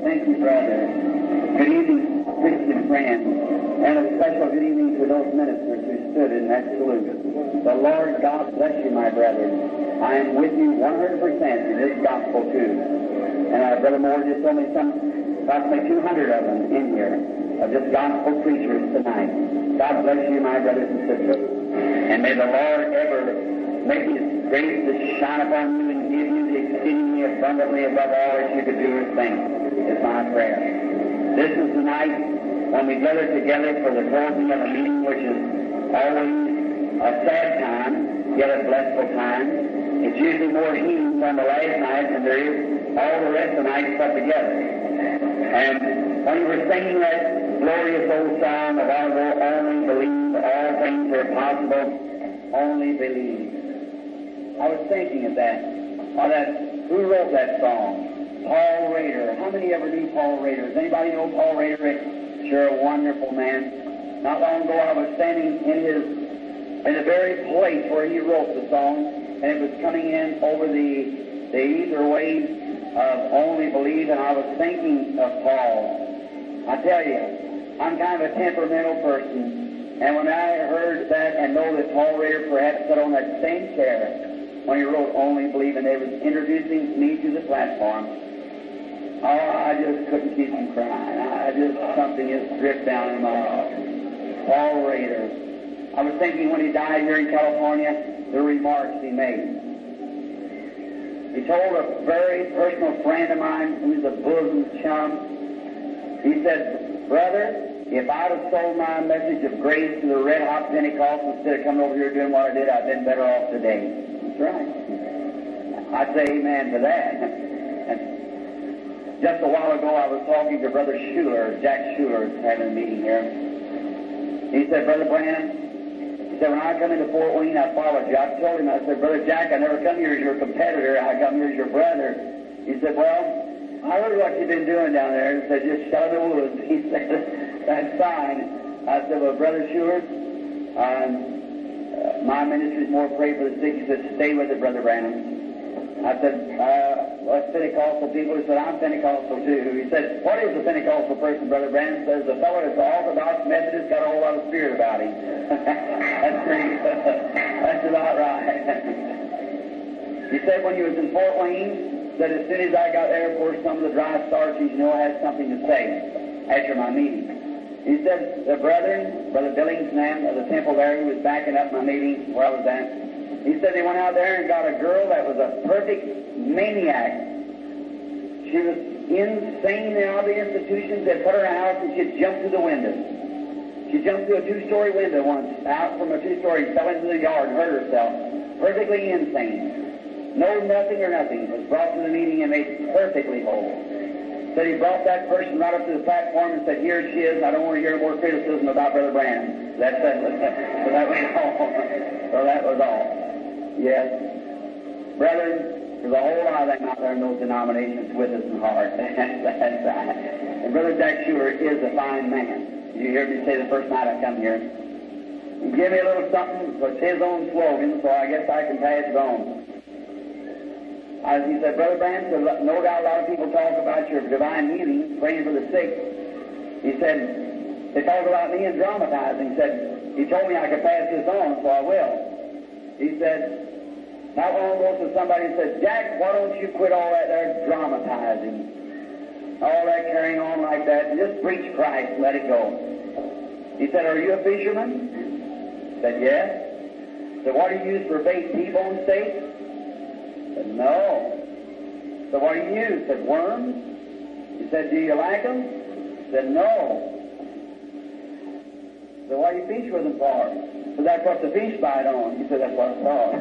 Thank you, brother. Good evening, Christian friends, and a special good evening to those ministers who stood in that salute. The Lord God bless you, my brethren. I am with you 100% in this gospel too. And Brother Moore just told me approximately 200 of them in here, of just gospel preachers tonight. God bless you, my brothers and sisters. And may the Lord ever make His grace to shine upon you and give you the exceedingly abundantly above all that you could do or think, is my prayer. This is the night when we gather together for the closing of a meeting, which is always a sad time, yet a blessful time. It's usually more healing on the last night than there is all the rest of the nights put together. And when you were singing that glorious old song of I will only believe, all things are possible, only believe. I was thinking of that. Who wrote that song? Paul Rader. How many ever knew Paul Rader? Does anybody know Paul Rader? Sure, a wonderful man. Not long ago I was standing in the very place where he wrote the song, and it was coming in over the ether waves of only believe, and I was thinking of Paul. I tell you, I'm kind of a temperamental person, and when I heard that and know that Paul Rader perhaps sat on that same chair when he wrote Only Believe, and they was introducing me to the platform, I just couldn't keep from crying. Something just dripped down in my heart. Paul Rader. I was thinking when he died here in California, the remarks he made. He told a very personal friend of mine who's a bosom chum, he said, brother, if I'd have sold my message of grace to the red-hot Pentecostals instead of coming over here doing what I did, I'd been better off today. That's right. I'd say amen to that. And just a while ago, I was talking to Brother Schuler, Jack Schuler, having a meeting here. He said, Brother Branham, he said, when I come into Fort Wayne, I followed you. I told him, I said, Brother Jack, I never come here as your competitor. I come here as your brother. He said, well, I heard what you've been doing down there. He said, just shut the woods. He said, that's fine. I said, well, Brother Schuler, my ministry is more pray for the sick. He said, stay with it, Brother Branham. I said, us Pentecostal people, he said, I'm Pentecostal too. He said, what is a Pentecostal person, Brother Branham? He says, the fellow that's Orthodox Methodist got a whole lot of spirit about him. That's pretty, that's about right. He said when he was in Fort Wayne, that as soon as I got there, of course, some of the dry starches, I had something to say after my meeting. He said, the brethren, Brother Billingsman of the temple there, who was backing up my meeting where I was at, he said they went out there and got a girl that was a perfect maniac. She was insane in all the institutions. They put her in a house and she'd jump through the window. She jumped through a two-story window once, out from a two-story, fell into the yard and hurt herself. Perfectly insane. No nothing or nothing. Was brought to the meeting and made perfectly whole. Said he brought that person right up to the platform and said, here she is. I don't want to hear more criticism about Brother Branham. That's it. So that was all. So that was all. Yes. Brethren, there's a whole lot of them out there in those denominations with us in heart. That's right. And Brother Jack Schuler is a fine man. You heard me say the first night I come here. He gave me a little something, so it's his own slogan, so I guess I can pass it on. He said, Brother Branham, no doubt a lot of people talk about your divine healing, praying for the sick. He said, they talk about me and dramatizing. He said, he told me I could pass this on, so I will. He said, not long ago to somebody and said, Jack, why don't you quit all that there dramatizing? All that carrying on like that, and just preach Christ and let it go. He said, are you a fisherman? I said, yes. He said, what do you use for bait, T-bone steak? I said, no. So what do you use? I said, worms. He said, do you like them? I said, no. So what do you fish with them for? So that's what the fish bite on. He said, that's what I thought.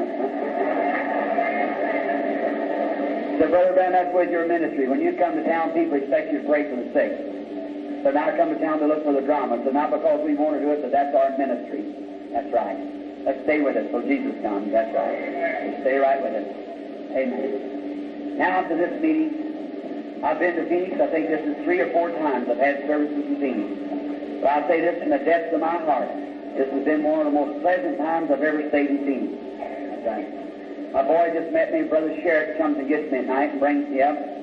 So Brother Branham, that's with your ministry. When you come to town, people expect you to pray for the sick. So now I come to town to look for the drama. So not because we want to do it, but that's our ministry. That's right. Let's stay with it till Jesus comes. That's right. Let's stay right with it. Amen. Now to this meeting. I've been to Phoenix. I think this is 3 or 4 times I've had services in Phoenix. But I'll say this in the depths of my heart. This has been one of the most pleasant times I've ever stayed in Phoenix. That's right. My boy just met me. Brother Sherritt comes and gets me at night and brings me up.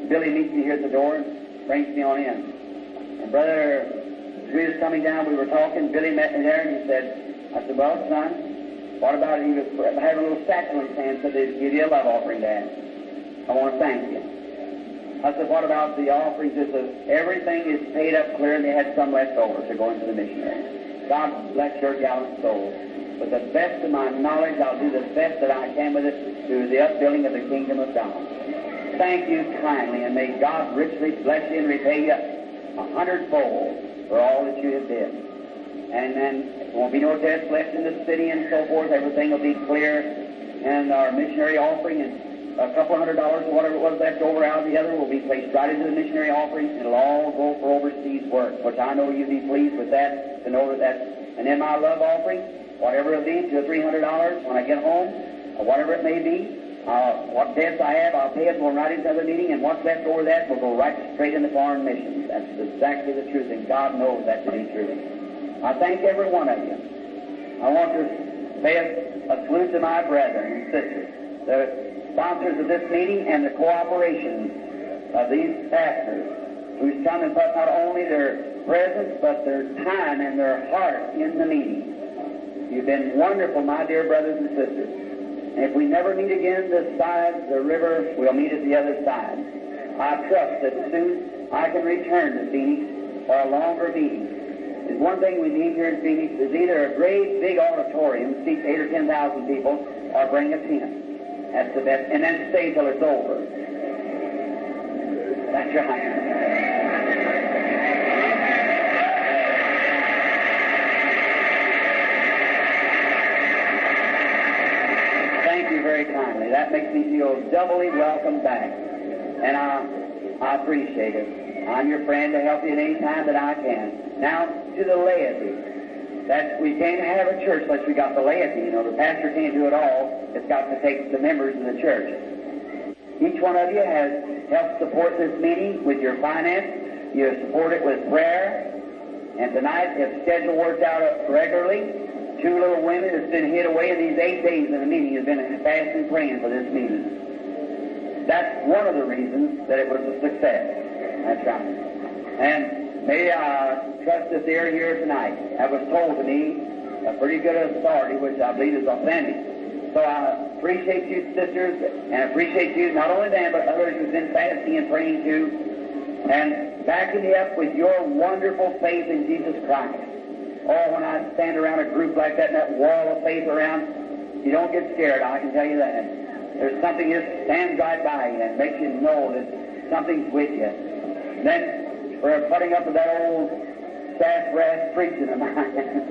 Billy meets me here at the door and brings me on in. And Brother, as we was coming down, we were talking. Billy met me there, and he said, I said, well, son, what about it? He was having a little satchel in his hand, said they'd give you a love offering, Dad. I want to thank you. I said, what about the offerings? He said, everything is paid up clear, and they had some left over to go into the missionary. God bless your gallant soul. With the best of my knowledge, I'll do the best that I can with it to the upbuilding of the kingdom of God. Thank you kindly, and may God richly bless you and repay you 100-fold for all that you have did. And then there won't be no debts left in the city and so forth. Everything will be clear. And our missionary offering and a couple $100 or whatever it was left over out of the other will be placed right into the missionary offering. It'll all go for overseas work, which I know you'll be pleased with that, to know that that's. And then my love offering, whatever it be, $200 or $300 when I get home, or whatever it may be, what debts I have, I'll pay it going right into the meeting, and what's left over that will go right straight into foreign missions. That's exactly the truth, and God knows that to be true. I thank every one of you. I want to pay a salute to my brethren and sisters, the sponsors of this meeting, and the cooperation of these pastors who's come and put not only their presence, but their time and their heart in the meeting. You've been wonderful, my dear brothers and sisters. And if we never meet again this side the river, we'll meet at the other side. I trust that soon I can return to Phoenix for a longer meeting. There's one thing we need here in Phoenix is either a great big auditorium, seats 8,000 or 10,000 people, or bring a tent. That's the best. And then stay till it's over. That's right. Very kindly. That makes me feel doubly welcome back. And I appreciate it. I'm your friend to help you at any time that I can. Now, to the laity. That we can't have a church unless we got the laity. You know, the pastor can't do it all. It's got to take the members of the church. Each one of you has helped support this meeting with your finance. You support it with prayer. And tonight, if the schedule works out regularly, 2 little women that's been hid away in these 8 days in the meeting has been fasting praying for this meeting. That's one of the reasons that it was a success. That's right. And may I trust that they're here tonight. That was told to me, a pretty good authority, which I believe is authentic. So I appreciate you, sisters, and appreciate you, not only them, but others who've been fasting and praying too, and backing me up with your wonderful faith in Jesus Christ. Oh, when I stand around a group like that and that wall of faith around, you don't get scared, I can tell you that. There's something that stands right by you and makes you know that something's with you. And then, for putting up with that old sassafras preaching of mine,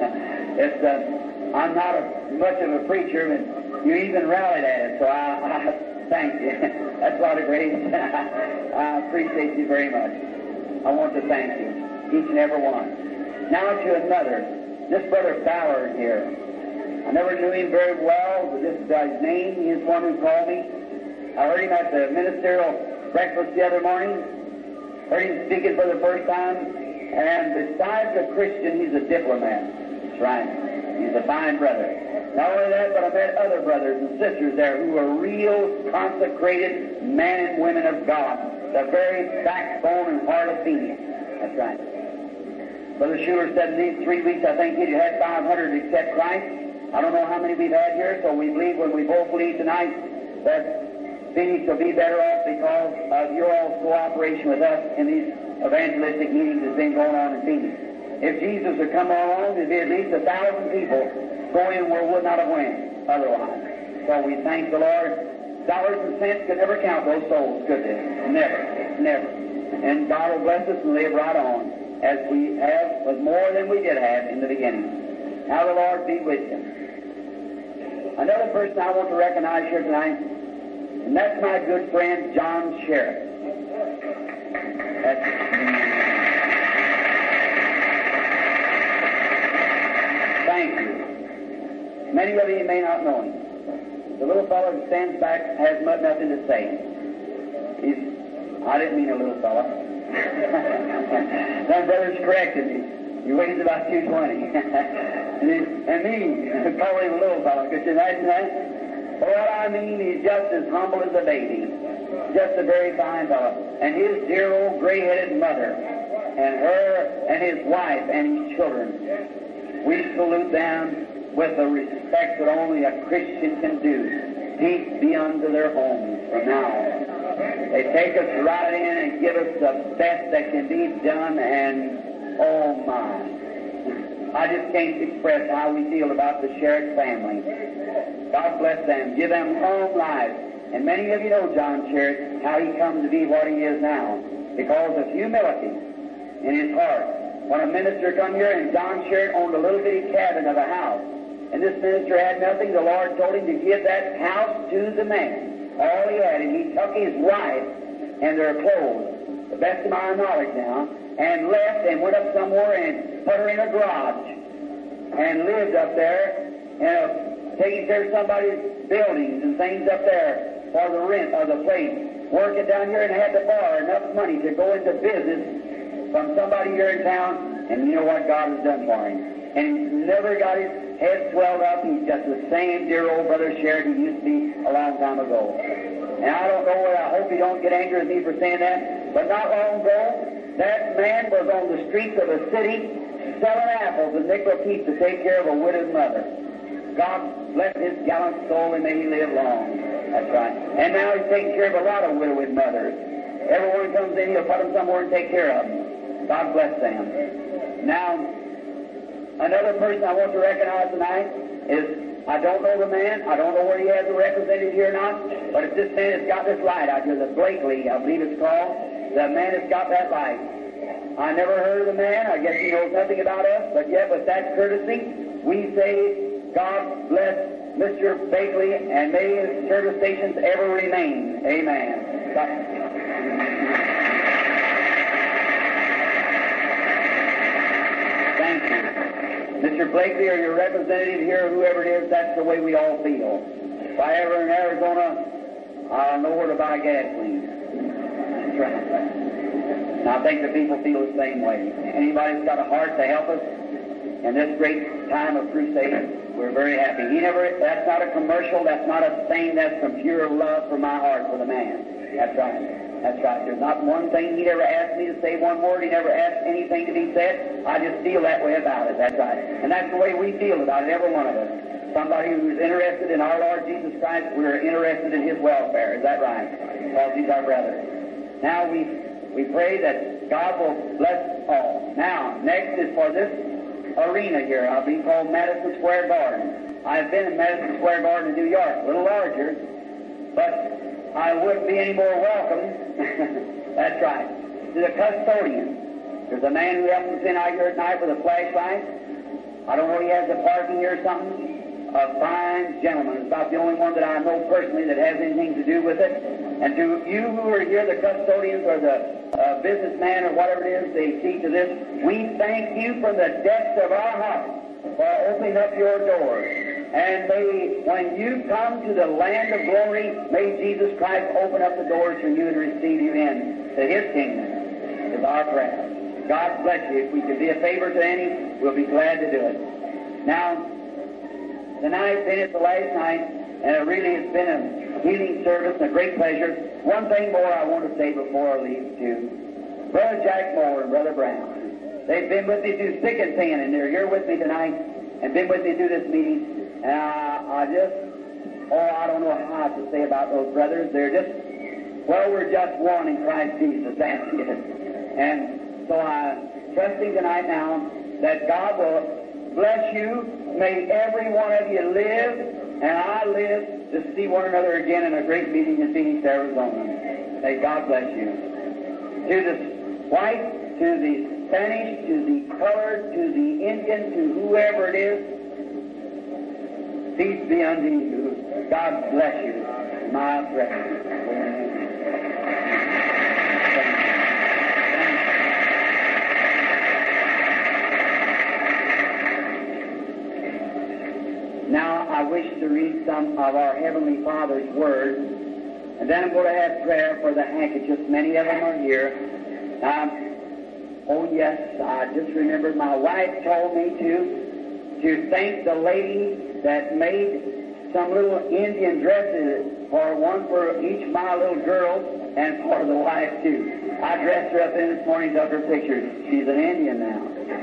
I'm not much of a preacher, and you even rallied at it, so I thank you. That's a lot of grace. I appreciate you very much. I want to thank you, each and every one. Now to another, this Brother Ballard here. I never knew him very well, but this is his name. He is one who called me. I heard him at the ministerial breakfast the other morning. Heard him speaking for the first time. And besides a Christian, he's a diplomat. That's right. He's a fine brother. Not only that, but I met other brothers and sisters there who are real consecrated men and women of God. The very backbone and heart of Phoenix. That's right. Brother Schuler said in these 3 weeks, I think he had 500 accept Christ. I don't know how many we've had here, so we believe when we both leave tonight that Phoenix will be better off because of your all's cooperation with us in these evangelistic meetings that's been going on in Phoenix. If Jesus had come along, there'd be at least 1,000 people going where would not have went otherwise. So we thank the Lord. Dollars and cents could never count those souls, could they? Never. Never. And God will bless us and live right on, as we have, was more than we did have in the beginning. Now the Lord be with you. Another person I want to recognize here tonight, and that's my good friend John Sheriff. Thank you. Many of you may not know him. The little fellow who stands back has nothing to say. I didn't mean a little fellow. My brother's corrected me. He weighs about 220. and me, calling him a little fellow. Could you imagine that? But what I mean, he's just as humble as a baby. Just a very fine fellow. And his dear old gray-headed mother, and her and his wife and his children. We salute them with the respect that only a Christian can do. Peace be unto their homes from now on. They take us right in and give us the best that can be done, and oh my. I just can't express how we feel about the Sherritt family. God bless them. Give them long life. And many of you know John Sherritt, how he come to be what he is now, because of humility in his heart. When a minister come here, and John Sherritt owned a little bitty cabin of a house, and this minister had nothing, the Lord told him to give that house to the man. All he had, and he took his wife and their clothes, the best of my knowledge now, and left and went up somewhere and put her in a garage and lived up there, taking care of somebody's buildings and things up there for the rent of the place. Working down here and had to borrow enough money to go into business from somebody here in town, and you know what God has done for him. And he's never got his head swelled up. He's just the same dear old brother Sherritt he used to be a long time ago. And I don't know whether, I hope you don't get angry with me for saying that, but not long ago, that man was on the streets of a city selling apples and nickel a piece to take care of a widowed mother. God bless his gallant soul and may he live long. That's right. And now he's taking care of a lot of widowed mothers. Everyone comes in, he'll put them somewhere and take care of them. God bless them. Now, another person I want to recognize tonight is, I don't know the man, I don't know where he has a representative here or not, but it's this man that's got this light out here, the Blakely, I believe it's called, the man that's got that light. I never heard of the man, I guess he knows nothing about us, but yet with that courtesy, we say, God bless Mr. Blakely, and may his service stations ever remain. Amen. Thank you. Mr. Blakely, or your representative here, whoever it is, that's the way we all feel. If I ever in Arizona, I'll know where to buy gasoline. That's right. And I think the people feel the same way. Anybody that's got a heart to help us in this great time of crusade, we're very happy. That's not a commercial, that's not a thing, that's from pure love from my heart for the man. That's right. That's right. There's not one thing he ever asked me to say one word. He never asked anything to be said. I just feel that way about it. That's right. And that's the way we feel about it, every one of us. Somebody who's interested in our Lord Jesus Christ, we're interested in his welfare. Is that right? Because he's our brother. Now we pray that God will bless all. Now, next is for this arena here. I'll be called Madison Square Garden. I've been in Madison Square Garden in New York, a little larger, but I wouldn't be any more welcome. That's right. To the custodian. There's a man who helps us in out here at night with a flashlight. I don't know if he has a parking here or something. A fine gentleman. It's about the only one that I know personally that has anything to do with it. And to you who are here, the custodians or the businessman or whatever it is they see to this, we thank you from the depths of our heart for opening up your doors. And may, when you come to the land of glory, may Jesus Christ open up the doors for you and receive you in to his kingdom, is our prayer. God bless you. If we can be a favor to any, we'll be glad to do it. Now, tonight, being it's the last night, and it really has been a healing service and a great pleasure. One thing more I want to say before I leave, too. Brother Jack Moore and Brother Brown, they've been with me through thick and thin, and they're here with me tonight, and been with me through this meeting. And I don't know how to say about those brothers. They're just, well, we're just one in Christ Jesus. That's it. And so I'm trusting tonight now that God will bless you. May every one of you live, and I live to see one another again in a great meeting in Phoenix, Arizona. May God bless you. To the white, to the Spanish, to the colored, to the Indian, to whoever it is, peace be unto you. God bless you, my brethren. Now I wish to read some of our Heavenly Father's words, and then I'm going to have prayer for the handkerchiefs. Many of them are here. Oh yes, I just remembered my wife told me to thank the lady that made some little Indian dresses, for one for each of my little girls and for the wife too. I dressed her up in this morning, took her picture. She's an Indian now.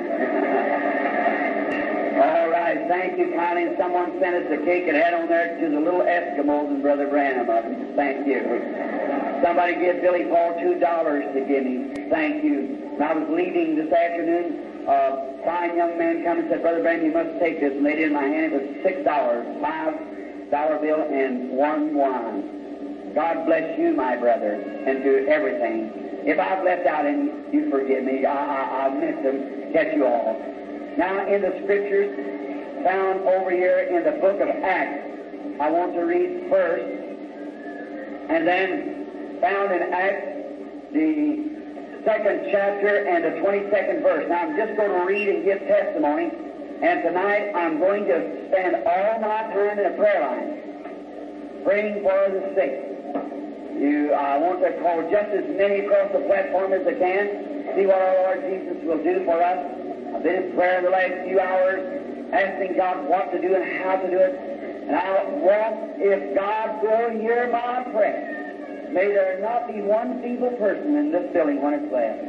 All right, thank you kindly. And someone sent us a cake and had on there to the little Eskimos and Brother Branham. Thank you. Somebody gave Billy Paul $2 to give me. Thank you. And I was leaving this afternoon. A fine young man come and said, Brother Branham, you must take this. And laid it in my hand. It was $6, $5 bill and one wine. God bless you, my brother, and do everything. If I've left out any, you forgive me. I meant to catch you all. Now, in the Scriptures found over here in the book of Acts, I want to read first, and then found in Acts, the 2nd chapter and the 22nd verse. Now, I'm just going to read and give testimony, and tonight I'm going to spend all my time in a prayer line, praying for the sick. I want to call just as many across the platform as I can, see what our Lord Jesus will do for us. I've been in prayer the last few hours, asking God what to do and how to do it. And I want, if God will hear my prayer, may there not be one feeble person in this building when it's left.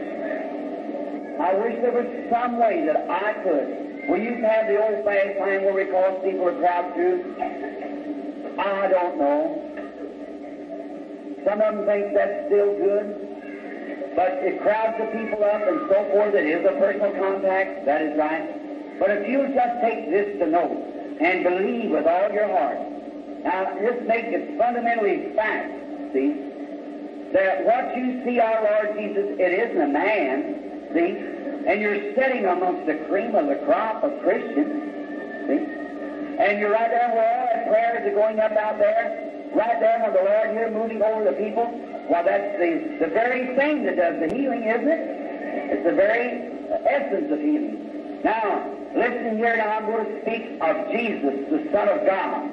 I wish there was some way that I could. We used to have the old-fashioned time where we called people to crowd through. I don't know. Some of them think that's still good. But it crowds the people up and so forth. It is a personal contact. That is right. But if you just take this to note and believe with all your heart, now just make it fundamentally fact, see, that what you see our Lord Jesus, it isn't a man, see, and you're sitting amongst the cream of the crop of Christians, see, and you're right there where all that prayers are going up out there, right there with the Lord here moving over the people. Well, that's the very thing that does the healing, isn't it? It's the very essence of healing. Now, listen here. Now I'm going to speak of Jesus, the Son of God.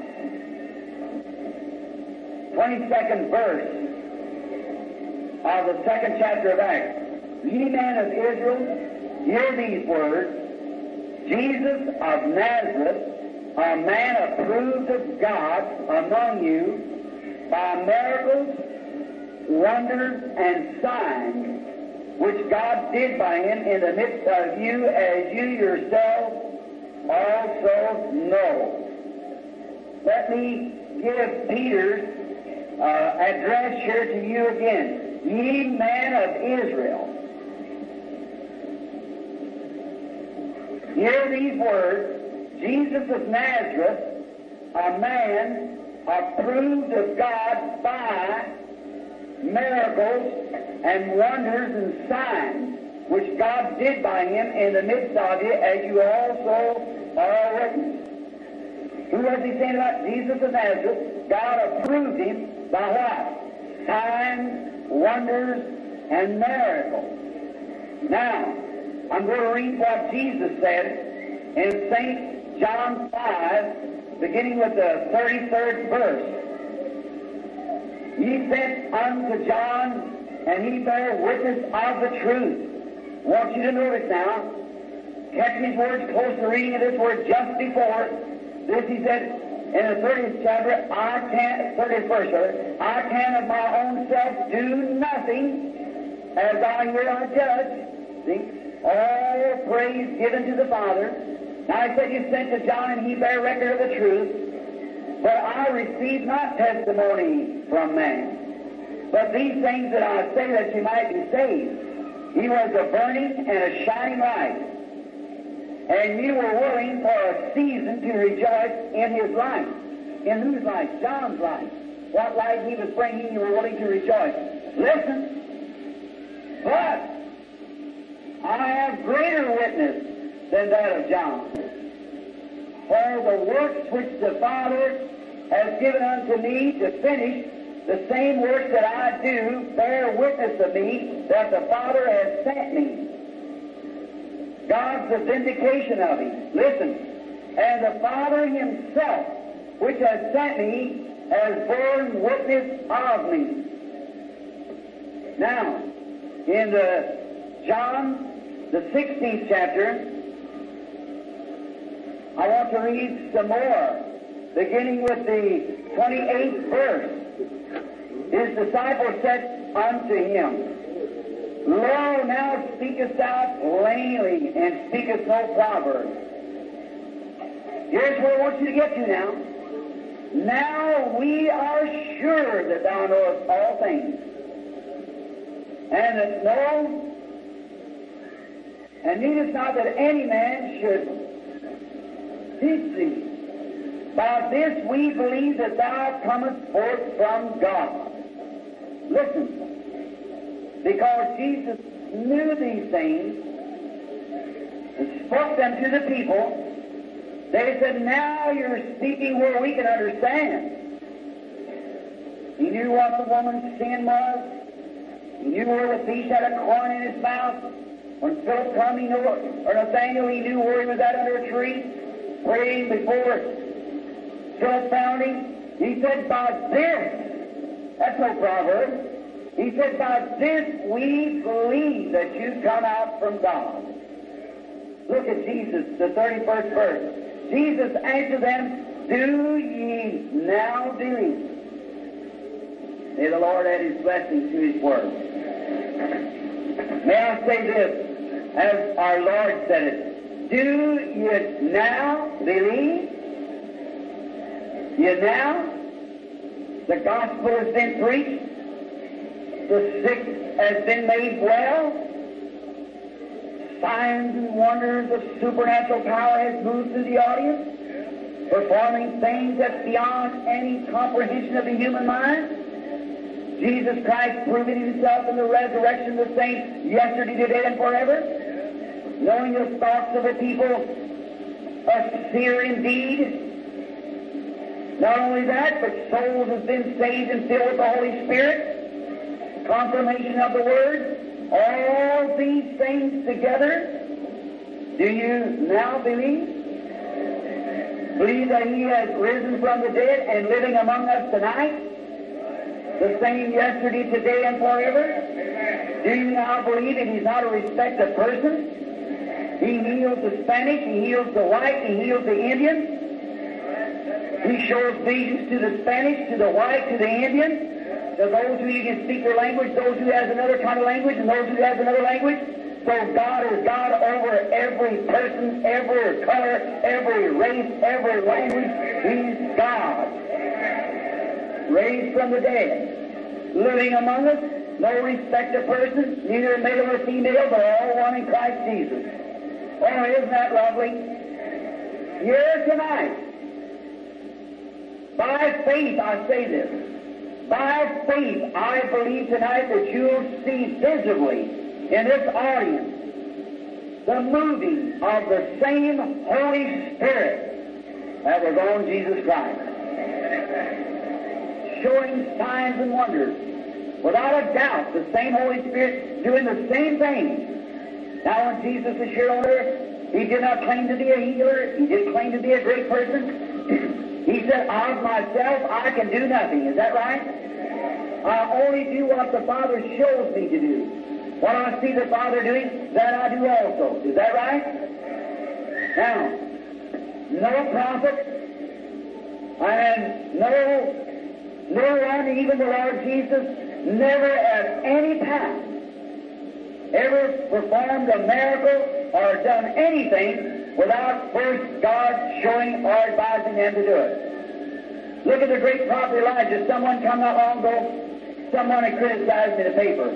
22nd verse of the 2nd chapter of Acts. Ye men of Israel, hear these words. Jesus of Nazareth, a man approved of God among you by miracles, wonders, and signs, which God did by him in the midst of you, as you yourselves also know. Let me give Peter's address here to you again. Ye men of Israel, hear these words. Jesus of Nazareth, a man approved of God by miracles and wonders and signs, which God did by him in the midst of you, as you also are witnesses. Who was he saying about? Jesus of Nazareth. God approved him by what? Signs, wonders, and miracles. Now, I'm going to read what Jesus said in St. John 5, beginning with the 33rd verse. Ye sent unto John, and he bare witness of the truth. I want you to notice now, catch these words close to the reading of this word just before this. He said in the 30th chapter, 30th verse, I can of my own self do nothing, as I here I judge. See? All praise given to the Father. Now I said you sent to John, and he bare record of the truth. But I received not testimony from man. But these things that I say, that you might be saved. He was a burning and a shining light. And you were willing for a season to rejoice in his light. In whose light? John's light. What light he was bringing, you were willing to rejoice. Listen. But I have greater witness than that of John. For the works which the Father has given unto me to finish, the same works that I do bear witness of me that the Father has sent me. God's the vindication of him. Listen. And the Father himself, which has sent me, has borne witness of me. Now, in John, the 16th chapter, I want to read some more. beginning with the 28th verse. His disciples said unto him, Lo, now speakest thou plainly, and speakest no proverb. Here's where I want you to get to now. Now we are sure that thou knowest all things, and that no, and needest not that any man should teach thee. By this we believe that thou comest forth from God. Listen. Because Jesus knew these things and spoke them to the people, they said, now you're speaking where we can understand. He knew what the woman's sin was. He knew where the thief had a corn in his mouth. When Philip come, he knew, or Nathaniel, he knew where he was at under a tree, praying before Philip found him. He said, by this, that's no proverb. He said, by this we believe that you come out from God. Look at Jesus, the 31st verse. Jesus answered them, do ye now believe? May the Lord add His blessing to His word. May I say this, as our Lord said it, do you now believe? You now? The gospel has been preached. The sick has been made well. Signs and wonders of supernatural power has moved through the audience, performing things that's beyond any comprehension of the human mind. Jesus Christ proving Himself in the resurrection the same yesterday, today, and forever. Knowing the thoughts of the people, a seer indeed. Not only that, but souls have been saved and filled with the Holy Spirit. Confirmation of the Word. All these things together, do you now believe? Believe that He has risen from the dead and living among us tonight? The same yesterday, today, and forever? Do you now believe that He's not a respect of persons? He heals the Spanish, He heals the white, He heals the Indian. He shows visions to the Spanish, to the white, to the Indian. To those who can speak their language, those who has another kind of language, and those who has another language. So God is God over every person, every color, every race, every language. He's God. Raised from the dead. Living among us, no respect of persons, neither male nor female, but all one in Christ Jesus. Oh, isn't that lovely? Here tonight, by faith I say this. By faith, I believe tonight that you'll see visibly in this audience the moving of the same Holy Spirit that was on Jesus Christ. Showing signs and wonders. Without a doubt, the same Holy Spirit doing the same thing. Now, when Jesus was here on earth, He did not claim to be a healer. He didn't claim to be a great person. He said, of myself I can do nothing. Is that right? I only do what the Father shows me to do. What I see the Father doing, that I do also. Is that right? Now, no prophet and no one, even the Lord Jesus, never at any time ever performed a miracle or done anything without first God showing or advising them to do it. Look at the great prophet Elijah. Someone come not long ago, someone had criticized me in the paper.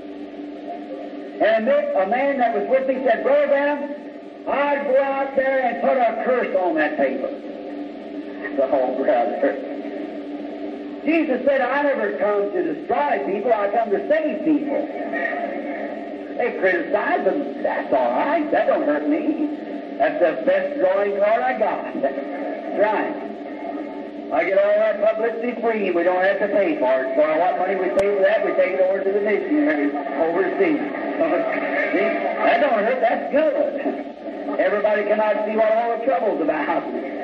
And a man that was with me said, Brother Branham, I'd go out there and put a curse on that paper. Oh, brother. Jesus said, I never come to destroy people, I come to save people. They criticize them. That's all right. That don't hurt me. That's the best drawing card I got. That's right. I get all our publicity free. We don't have to pay for it. So what money we pay for that, we take it over to the missionaries overseas. See? That don't hurt. That's good. Everybody cannot see what all the trouble's about.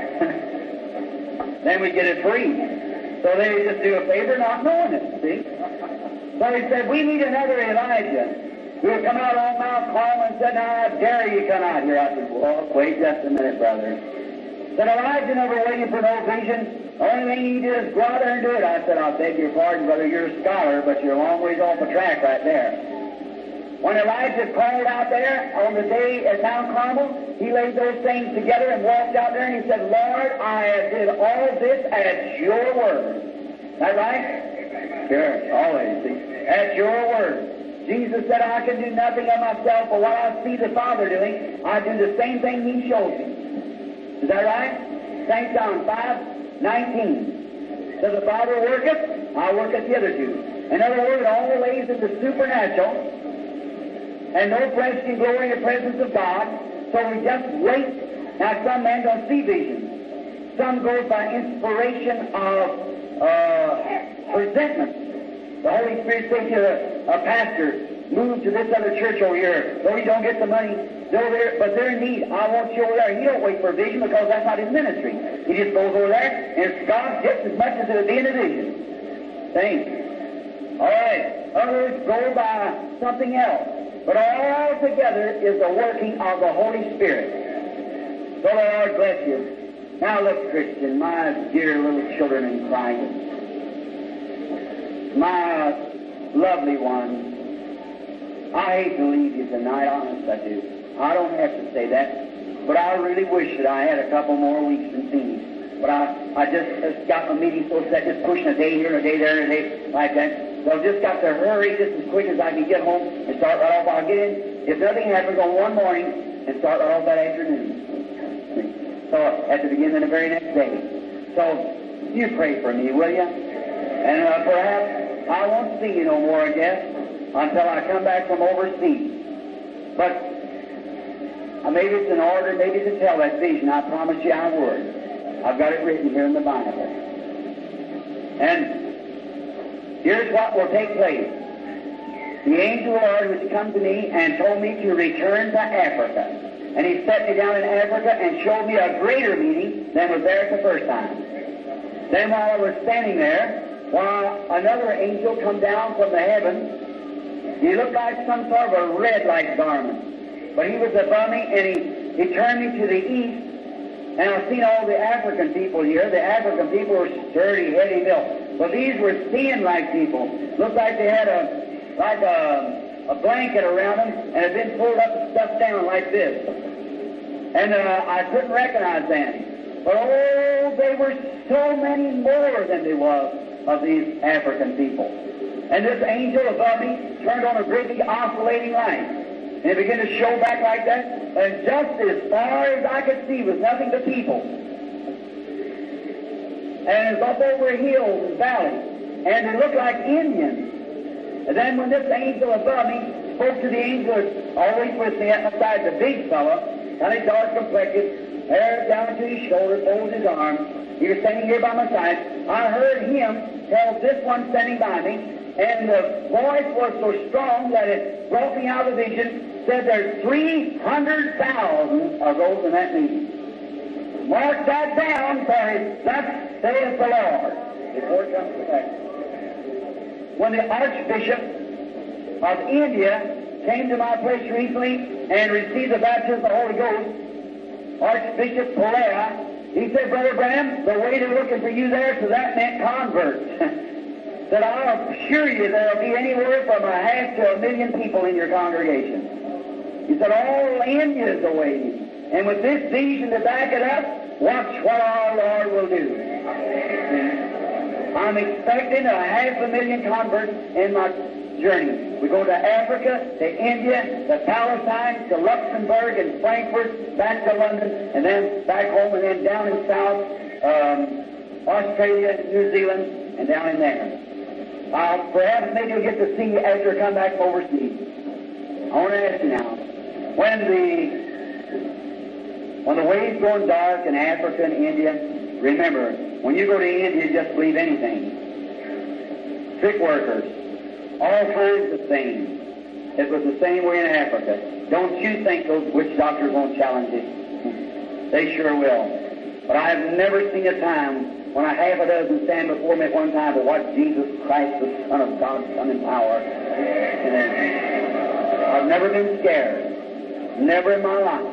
Then we get it free. So they just do a favor not knowing it, see? So he said, we need another Elijah who will come out on Mount Carmel and said, now I dare you come out here. I said, well, wait just a minute, brother. Said, Elijah never waited for no vision. The only thing he did is go out there and do it. I said, I beg your pardon, brother, you're a scholar, but you're a long ways off the track right there. When Elijah called out there on the day at Mount Carmel, he laid those things together and walked out there and he said, Lord, I did all this at your word. Is that right? Sure, always. See? At your word. Jesus said, I can do nothing of myself, but what I see the Father doing, I do the same thing He shows me. Is that right? St. John 5:19. So the Father worketh, I work at the other two. In other words, it all lays in the supernatural, and no flesh can glory in the presence of God, so we just wait. Now, some men don't see visions. Some goes by inspiration of presentment. The Holy Spirit says to a pastor, move to this other church over here. Though he don't get the money, they're there, but they're in need. I want you over there. He don't wait for a vision because that's not his ministry. He just goes over there, and it's God just as much as it would be in a vision. Thanks. All right. Others go by something else. But all together is the working of the Holy Spirit. So the Lord bless you. Now look, Christian, my dear little children in Christ, my lovely ones, I hate to leave you tonight, honest I do. I don't have to say that, but I really wish that I had a couple more weeks in Phoenix. But I just got my meeting so set, just pushing a day here and a day there and a day like that. So I've just got to hurry just as quick as I can get home and start right off. I'll get in, if nothing happens, on one morning and start right off that afternoon. So at the beginning of the very next day. So you pray for me, will you? And perhaps I won't see you no more, I guess, until I come back from overseas. But maybe it's in order, maybe to tell that vision. I promise you I would. I've got it written here in the Bible. And here's what will take place. The angel of the Lord was come to me and told me to return to Africa. And he set me down in Africa and showed me a greater meeting than was there the first time. Then while I was standing there, while another angel come down from the heavens, he looked like some sort of a red-like garment. But he was above me, and he turned me to the east, and I've seen all the African people here. The African people were sturdy, heavy built. But these were skin-like people. Looked like they had a blanket around them, and had been pulled up and stuffed down like this. And I couldn't recognize them. But oh, they were so many more than there was of these African people. And this angel above me turned on a great big oscillating light. And it began to show back like that. And just as far as I could see was nothing but people. And it was up over hills and valleys. And they looked like Indians. And then when this angel above me spoke to the angel that's always with me at my side, the big fellow, kind of dark complected, hair down to his shoulder, folds his arms. He was standing here by my side. I heard him tell this one standing by me, and the voice was so strong that it brought me out of the vision, said there's 300,000 of those in that meeting. Mark that down, for thus saith the Lord. Before it comes to that. When the Archbishop of India came to my place recently and received the baptism of the Holy Ghost, Archbishop Polea, he said, Brother Branham, the way they're looking for you there, so that meant converts. Said, I'll assure you there'll be anywhere from 1/2 to 1,000,000 people in your congregation. He said, all India is awaiting. And with this vision to back it up, watch what our Lord will do. I'm expecting 500,000 converts in my journey. We go to Africa, to India, to Palestine, to Luxembourg and Frankfurt, back to London, and then back home, and then down in South Australia, New Zealand, and down in there. Perhaps maybe you'll get to see you after I come back from overseas. I want to ask you now, when the way's going dark in Africa and India, remember, when you go to India, just believe anything. Trick workers, all kinds of things. It was the same way in Africa. Don't you think those witch doctors won't challenge it? They sure will. But I have never seen a time when a half a dozen stand before me at one time but watch Jesus Christ, the Son of God, come in power. I've never been scared. Never in my life.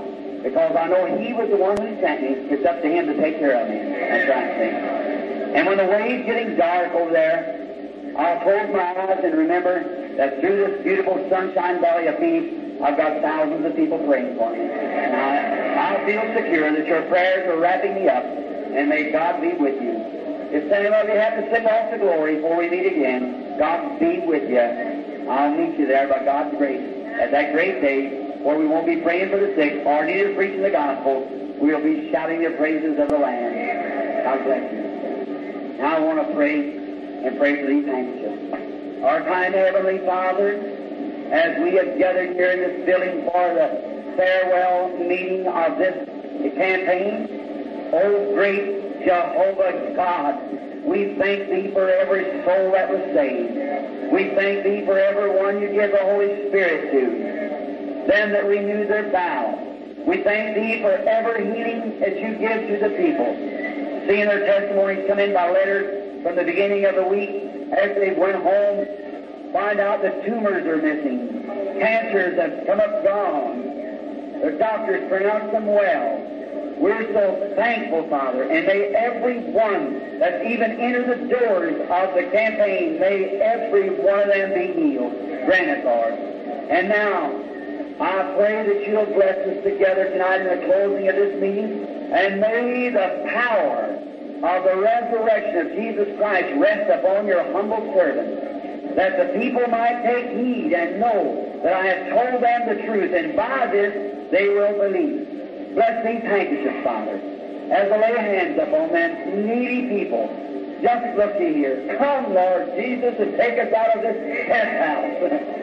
because I know He was the one who sent me. It's up to Him to take care of me. That's right, see. And when the way's getting dark over there, I'll close my eyes and remember that through this beautiful sunshine valley of Phoenix, I've got thousands of people praying for me. And I feel secure that your prayers are wrapping me up, and may God be with you. If any of you have to slip off to glory before we meet again, God be with you. I'll meet you there by God's grace at that great day where we won't be praying for the sick or neither preaching the gospel. We'll be shouting the praises of the Lamb. God bless you. Now I want to pray and pray for these handkerchiefs. Our kind Heavenly Father, as we have gathered here in this building for the farewell meeting of this campaign, oh great Jehovah God, we thank Thee for every soul that was saved. We thank Thee for every one You give the Holy Spirit to, them that renew their vow. We thank Thee for every healing that You give to the people. Seeing their testimonies come in by letters from the beginning of the week, as they went home, find out that tumors are missing, cancers have come up gone. The doctors pronounce them well. We're so thankful, Father, and may every one that's even entered the doors of the campaign, may every one of them be healed. Grant it, Lord. And now, I pray that You'll bless us together tonight in the closing of this meeting, and may the power of the resurrection of Jesus Christ rest upon Your humble servant, that the people might take heed and know that I have told them the truth, and by this they will believe. Bless these handkerchiefs, Father, as I lay hands upon them needy people. Just look here. Come, Lord Jesus, and take us out of this test house.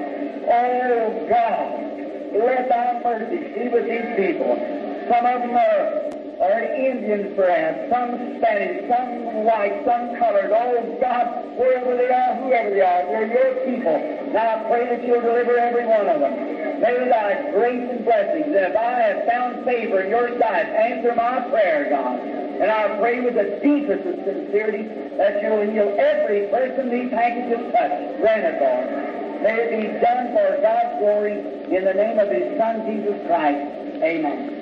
Oh, God, let Thy mercy be with these people. Some of them are Indians, perhaps, some Spanish, some white, some colored. Oh, God, wherever they are, whoever they are, they're Your people. Now I pray that You'll deliver every one of them. May Thy grace and blessings, and if I have found favor in Your sight, answer my prayer, God. And I pray with the deepest of sincerity that You'll heal every person these handkerchiefs touch. Grant it, Lord. May it be done for God's glory in the name of His Son, Jesus Christ. Amen.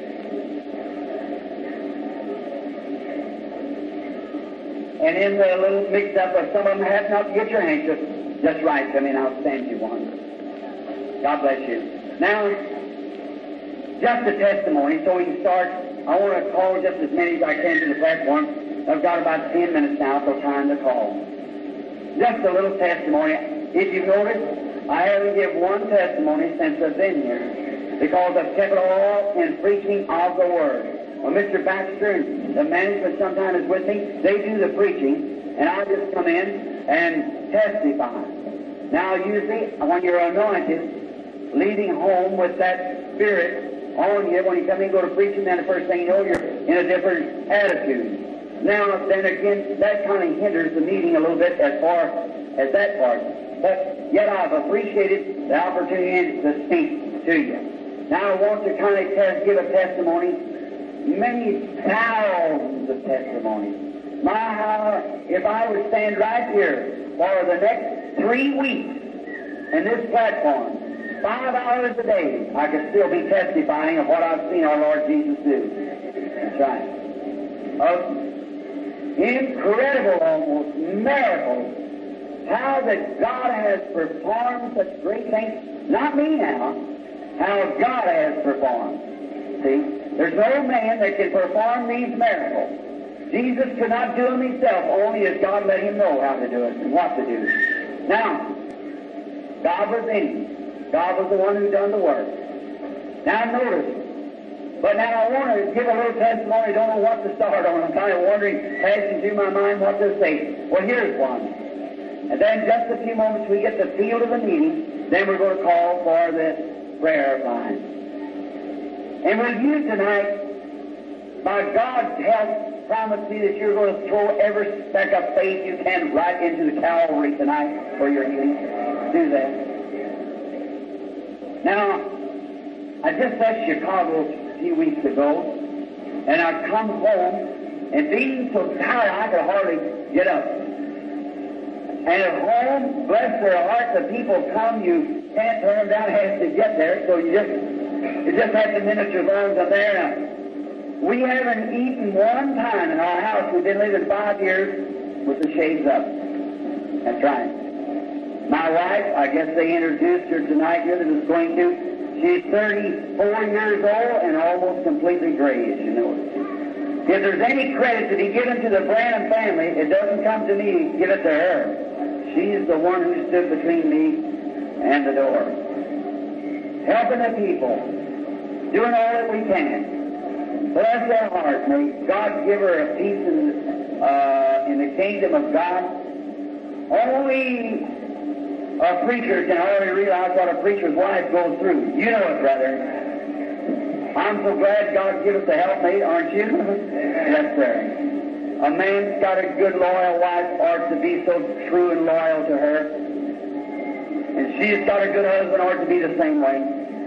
And in the little mix-up of some of them have not to get your handkerchief, just write to me and I'll send you one. God bless you. Now, just a testimony, so we can start. I want to call just as many as I can to the platform. I've got about 10 minutes now till time to call. Just a little testimony. If you notice, I haven't given one testimony since I've been here, because I've kept it all in preaching of the Word. Well, Mr. Baxter and the management sometimes is with me. They do the preaching, and I just come in and testify. Now, usually, when you're anointed, leaving home with that Spirit on you, when you come in and go to preaching, then the first thing you know, you're in a different attitude. Now, then again, that kind of hinders the meeting a little bit as far as that part. But yet I've appreciated the opportunity to speak to you. Now, I want to kind of give a testimony. Many thousands of testimonies. If I would stand right here for the next 3 weeks in this platform, 5 hours a day, I could still be testifying of what I've seen our Lord Jesus do. That's right. Incredible, almost, miracles. How that God has performed such great things. Not me now. How God has performed. See? There's no man that can perform these miracles. Jesus could not do them Himself, only as God let Him know how to do it and what to do. Now, God was in Him. God was the one who done the work. Now notice. But now I want to give a little testimony. I don't know what to start on. I'm kind of wondering, passing through my mind, what to say. Well, here's one. And then just a few moments we get the field of the meeting, then we're going to call for the prayer line. And with you tonight, by God's help, promise me that you're going to throw every speck of faith you can right into the Calvary tonight for your healing. Do that. Now, I just left Chicago a few weeks ago, and I come home, and being so tired I could hardly get up. And at home, bless their hearts, the people come, you can't turn them down, has to get there, so you just It just had the ministers on up there. Now, we haven't eaten one time in our house. We've been living 5 years with the shades up. That's right. My wife, I guess they introduced her tonight here that is going to. She's 34 years old and almost completely gray, as you know. If there's any credit to be given to the Branham family, it doesn't come to me, give it to her. She's the one who stood between me and the door. Helping the people, doing all that we can. Bless their heart. May God give her a peace in the kingdom of God. Only a preacher can already realize what a preacher's wife goes through. You know it, brother. I'm so glad God gave us a helpmate, aren't you? Yes, sir. A man's got a good, loyal wife ought to be so true and loyal to her. And she's got a good husband ought to be the same way.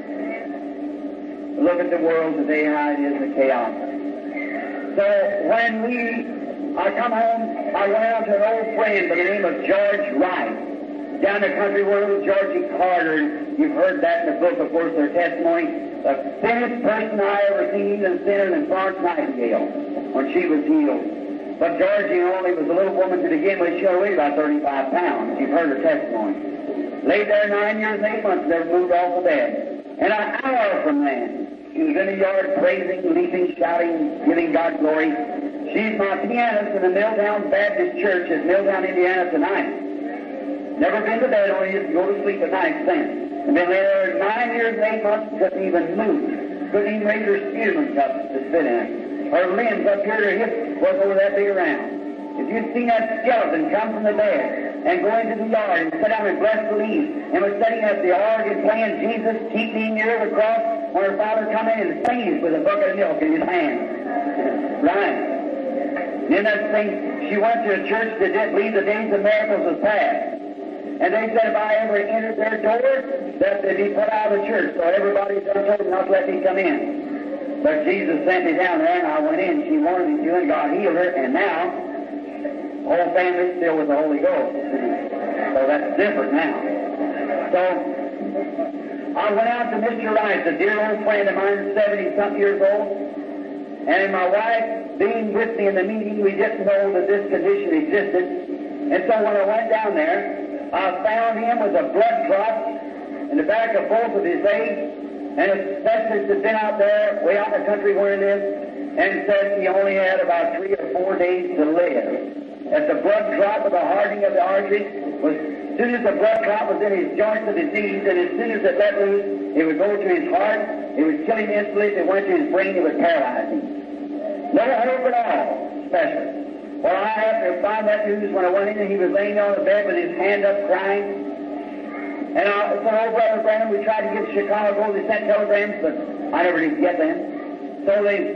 Look at the world today, how it is, the chaos. So when I come home, I went out to an old friend by the name of George Wright, down the country world, Georgie Carter. You've heard that in the book, of course, their testimony. The thinnest person I ever seen, even thinner than Florence Nightingale, when she was healed. But Georgie only was a little woman to begin with. She only weighed about 35 pounds. You've heard her testimony. Laid there 9 years and 8 months, never moved off the bed. And an hour from then, she was in the yard praising, leaping, shouting, giving God glory. She's my pianist in the Milltown Baptist Church at Milltown, Indiana tonight. Never been to bed, only used to go to sleep at night since. And been there 9 years and 8 months, couldn't even move. Couldn't even raise her sputum cup to spit in it. Her limbs up here, her hips was over that big around. If you'd seen that skeleton come from the bed and go into the yard and sit down and bless the leaves, and was sitting at the organ playing Jesus, keep me near the cross, when her father come in and sneezed with a bucket of milk in his hand. Right. Then that thing, she went to a church that didn't believe the days of miracles was past. And they said if I ever entered their door, that they'd be put out of the church. So everybody told them not to let me come in. But Jesus sent me down there, and I went in. She wanted me to, and God healed her. And now, the whole family's still with the Holy Ghost. So that's different now. So I went out to Mr. Rice, a dear old friend of mine, 70-something years old. And my wife, being with me in the meeting, we didn't know that this condition existed. And so when I went down there, I found him with a blood clot in the back of both of his legs, and his specialist had been out there, way out in the country where he lived, and said he only had about 3 or 4 days to live. That the blood clot with the hardening of the arteries was, as soon as the blood clot was in his joints of his knees, and as soon as it let loose, it would go to his heart, it would kill him instantly. If it went to his brain, it would paralyze him. No hope at all, specialist. Well, I happened to find that news when I went in, and he was laying on the bed with his hand up crying. And I said, oh, Brother Branham, we tried to get to Chicago. They sent telegrams, but I never did get them. So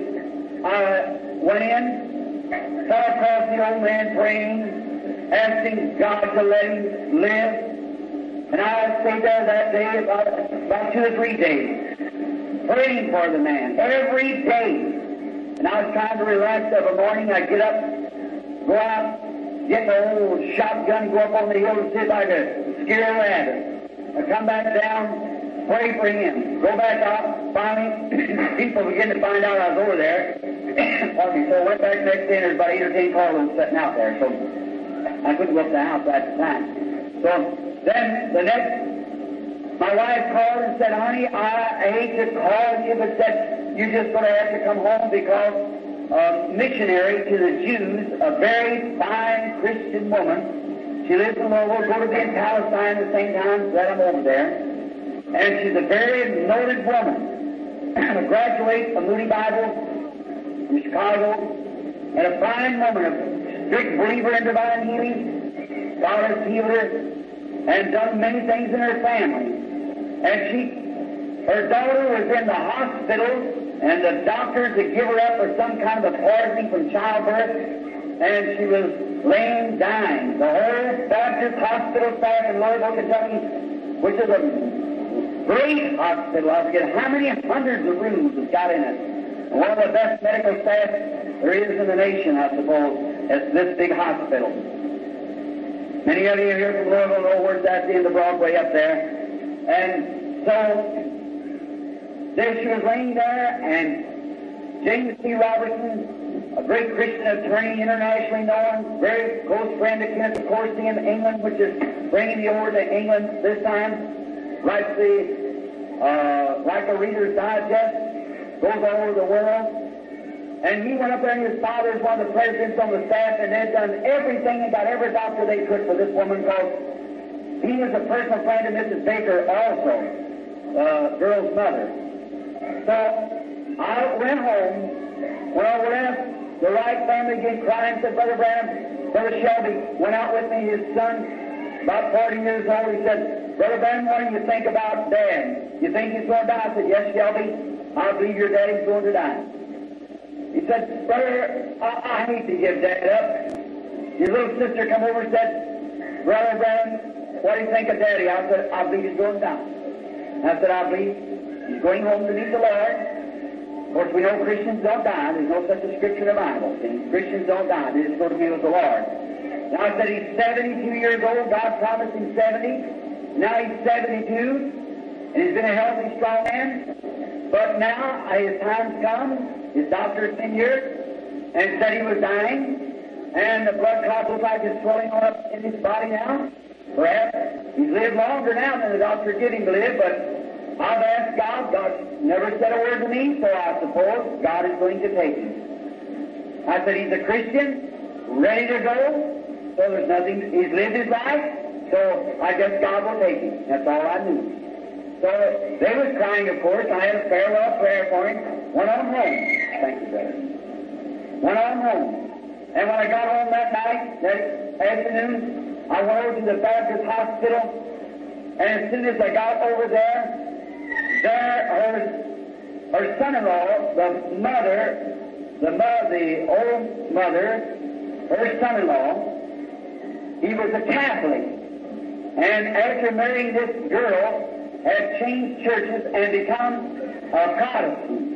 I went in, fell across the old man praying, asking God to let him live. And I stayed there that day about 2 or 3 days, praying for the man every day. And I was trying to relax. Of a morning, I'd get up, go out, get the old shotgun, go up on the hill and see if I could scare a rabbit. I come back down, pray for him, go back out. Finally, people begin to find out I was over there. Okay, so I went back next day, and there's about 8 or 10 carloads sitting out there. So I couldn't go up to the house at the time. So then my wife called and said, honey, I hate to call you, but said, you're just going to have to come home because missionary to the Jews, a very fine Christian woman. She lives in Louisville, go to be in Palestine at the same time that I'm over there. And she's a very noted woman, a graduate of Moody Bible in Chicago, and a fine woman, a strict believer in divine healing. God has healed her and done many things in her family. And her daughter was in the hospital, and the doctors had given her up for some kind of a poisoning from childbirth, and she was laying dying. The whole Baptist hospital staff in Louisville, Kentucky, which is a great hospital, I forget how many hundreds of rooms it's got in it. And one of the best medical staff there is in the nation, I suppose, at this big hospital. Many of you here from Louisville know where that's in the Broadway up there. And so There she was laying there, and James C. Robertson, a great Christian attorney, internationally known, very close friend of Kenneth Coursey in England, which is bringing the over to England this time, like a Reader's Digest, goes all over the world. And he went up there, and his father is one of the presidents on the staff, and they'd done everything and got every doctor they could for this woman, because he was a personal friend of Mrs. Baker also, girl's mother. So I went home. When I left, the Wright family again crying, said, Brother Branham, Brother Shelby went out with me, his son, about 40 years old. He said, Brother Branham, what do you think about Dad? You think he's going to die? I said, yes, Shelby, I believe your daddy's going to die. He said, Brother, I hate to give Dad up. His little sister come over and said, Brother Branham, what do you think of Daddy? I said, I believe he's going to die. I said, I believe he's going home to meet the Lord. Of course, we know Christians don't die. There's no such a scripture in the Bible. See? Christians don't die. They just go to be with the Lord. Now, I said he's 72 years old. God promised him 70. Now he's 72, and he's been a healthy, strong man. But now his time's come. His doctor's been here and said he was dying, and the blood clot looks like it's swelling on up in his body now. Perhaps he's lived longer now than the doctor gave him to live, but I've asked God. God never said a word to me, so I suppose God is going to take him. I said he's a Christian, ready to go, so there's nothing. He's lived his life, so I guess God will take him. That's all I knew. So they was crying, of course. I had a farewell prayer for him. Went on home. Thank you, brother. Went on home. And when I got home that night, that afternoon, I went over to the Baptist hospital. And as soon as I got over there, her son-in-law, the old mother, her son-in-law, he was a Catholic. And after marrying this girl, had changed churches and become a Protestant.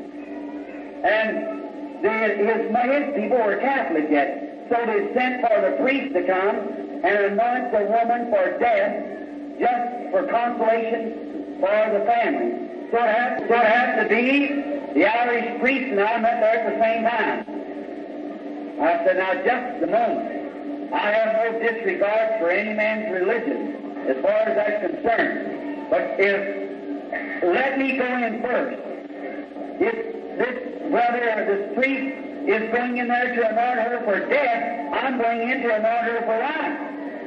And his people were Catholic yet. So they sent for the priest to come and anoint the woman for death, just for consolation for the family. So it had to be the Irish priest and I met there at the same time. I said, now just a moment. I have no disregard for any man's religion as far as that's concerned. But let me go in first. If this brother or this priest is going in there to anoint her for death, I'm going in to anoint her for life.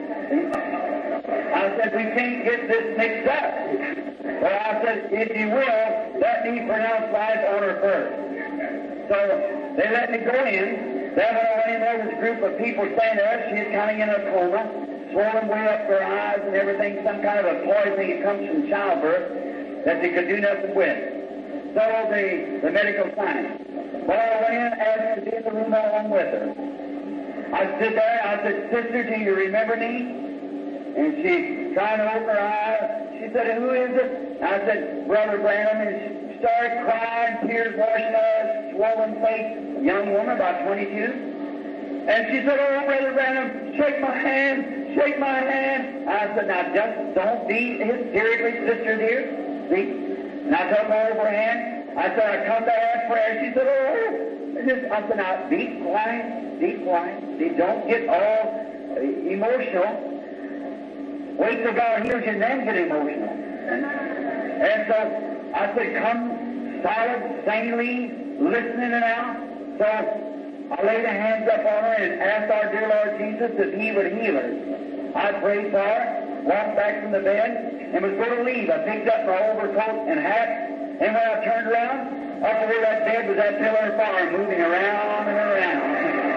I said, we can't get this mixed up. Well, I said, if you will, let me pronounce life on her first. So they let me go in. Then when I went in there, was a group of people standing there. She's kind of in a coma. Swollen way up her eyes and everything, some kind of a poisoning that comes from childbirth that they could do nothing with. So the medical science. Well, I went in and asked to be in the room along with her. I stood there, I said, Sister, do you remember me? And she trying to open her eyes. She said, who is it? I said, Brother Branham. And she started crying, tears washing her swollen face, young woman, about 22. And she said, oh, Brother Branham, shake my hand. Shake my hand. I said, now just don't be hysterically, sister dear. See? And I took her over her hand. I said, I come to ask prayer. She said, oh. I said, now be quiet, be quiet. See, don't get all emotional. Wait till God heals you and then get emotional. And so I said, come solid, sanely, listening and out. So I laid the hands up on her and asked our dear Lord Jesus if He would heal her. I prayed for her, walked back from the bed, and was going to leave. I picked up my overcoat and hat, and when I turned around, up over that bed was that pillar of fire moving around and around.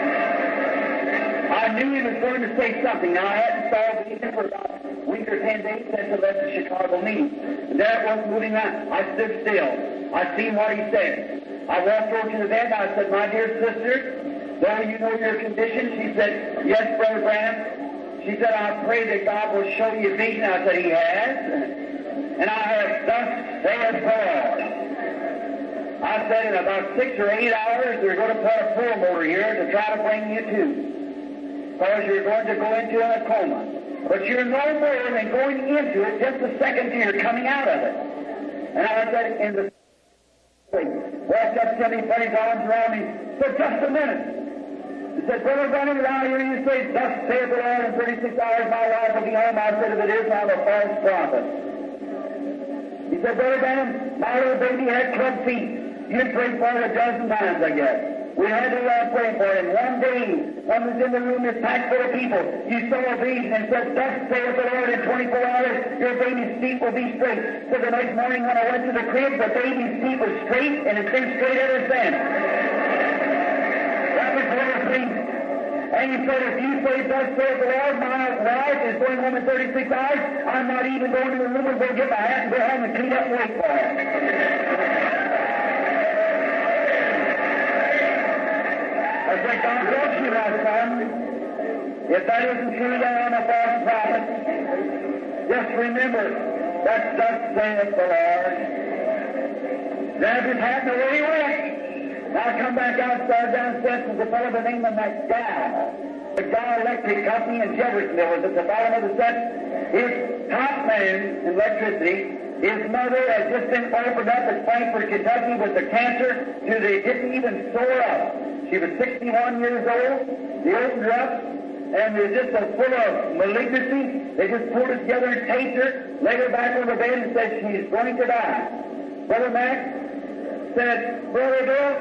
I knew He was going to say something. Now, I hadn't started meeting for about a week or 10 days since I left the Chicago meeting. And there it was moving around. I stood still. I seen what He said. I walked over to the bed, and I said, my dear sister, though you know your condition, she said, yes, Brother Branham. She said, I pray that God will show you vision. I said, He has. And I have thus saith the Lord. I said, in about 6 or 8 hours, they're going to put a pulmotor here to try to bring you to. Because you're going to go into a coma. But you're no more than going into it just a second till you're coming out of it. And I said, in the Walked up to me, put his arms around me, said, just a minute. He said, Brother Branham, around here you say, thus saith the Lord, in 36 hours my wife will be home. I said, if it is, I'm a false prophet. He said, Brother Branham, my little baby had club feet. You prayed for it a dozen times, I guess. We had to pray for it. One day, one was in the room that's packed full of people. You saw a vision and said, thus saith the Lord, in 24 hours your baby's feet will be straight. So the next morning when I went to the crib, the baby's feet was straight, and it's been straight ever since. That was one of the things. And he said, if you say, thus saith the Lord, my wife is going home in 36 hours, I'm not even going to the room and go get my hat and go home and clean up and wait for her. I said, God bless you, my son. If that isn't true, then I'm a false prophet. Just remember, that thus saith the Lord. Then if it happened away he went. Now I come back outside downstairs with a fellow by the name of McDowell. The Dow Electric Company in Jeffersonville was at the bottom of the set. His top man in electricity, his mother had just been opened up at Frankfort, Kentucky with the cancer till they didn't even sew her up. She was 61 years old. They opened her up, and they were just so full of malignancy. They just pulled her together and taped her, laid her back on the bed, and said she's going to die. Brother Mac said, Brother Bill,